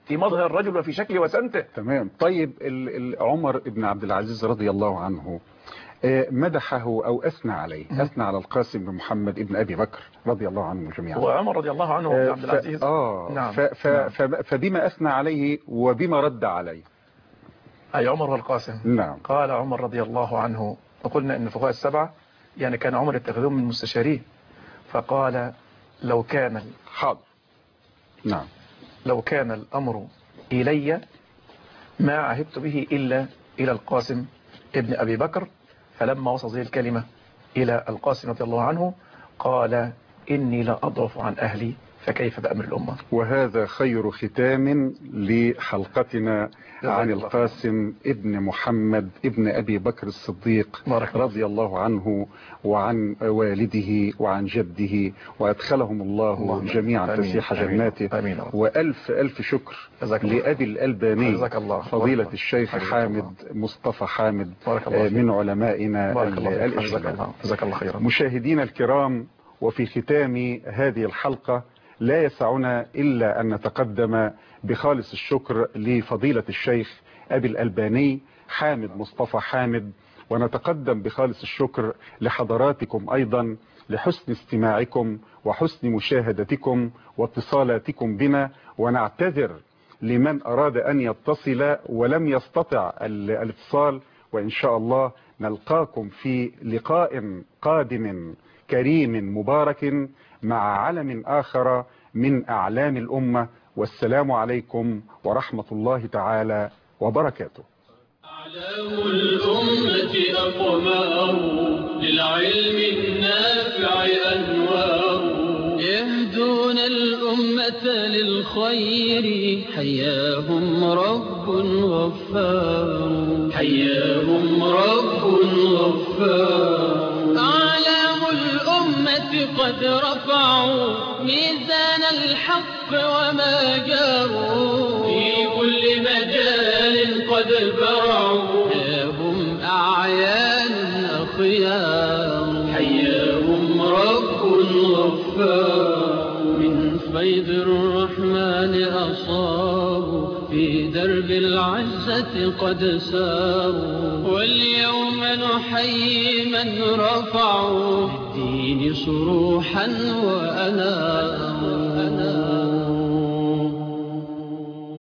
في مظهر الرجل وفي شكله وسمته. تمام. طيب ال ال عمر بن عبد العزيز رضي الله عنه مدحه أو أثنى عليه، أثنى على القاسم بن محمد ابن أبي بكر رضي الله عنه جميعا. وعمر رضي الله عنه بن عبد العزيز آه نعم. ف ف نعم. فبما أثنى عليه وبما رد عليه؟ أي عمر والقاسم. نعم. قال عمر رضي الله عنه، وقلنا أن الفقهاء السبعة يعني كان عمر يتخذون من مستشاريه، فقال لو كان حاضر نعم لو كان الأمر إلي ما عهدت به إلا إلى القاسم ابن أبي بكر. فلما وصل هذه الكلمة إلى القاسم رضي الله عنه قال إني لا أضعف عن أهلي فكيف بأمر الأمة. وهذا خير ختام لحلقتنا عن القاسم ابن محمد ابن أبي بكر الصديق رضي الله عنه وعن والده وعن جده، وأدخلهم الله جميعا فسيح جناته. وألف ألف شكر لأبي الألباني فضيلة الشيخ حامد مصطفى حامد من علمائنا الإسلام. مشاهدينا الكرام، وفي ختام هذه الحلقة لا يسعنا إلا أن نتقدم بخالص الشكر لفضيلة الشيخ أبي الألباني حامد مصطفى حامد، ونتقدم بخالص الشكر لحضراتكم أيضا لحسن استماعكم وحسن مشاهدتكم واتصالاتكم بنا، ونعتذر لمن أراد أن يتصل ولم يستطع الاتصال، وإن شاء الله نلقاكم في لقاء قادم كريم مبارك مع علم آخر من أعلام الأمة. والسلام عليكم ورحمة الله تعالى وبركاته. أعلام الأمة أقمار للعلم النافع أنوار يهدون الأمة للخير حياهم رب غفار حياهم رب غفار. قد رفعوا ميزان الحق وما جاروا في كل مجال قد برعوا هم أعيان أخيار حياهم رب غفار. من فيض الرحمن أصابوا في درب العزة قد ساروا، واليوم نحيي من رفعوا الدين صروحا وأناروا.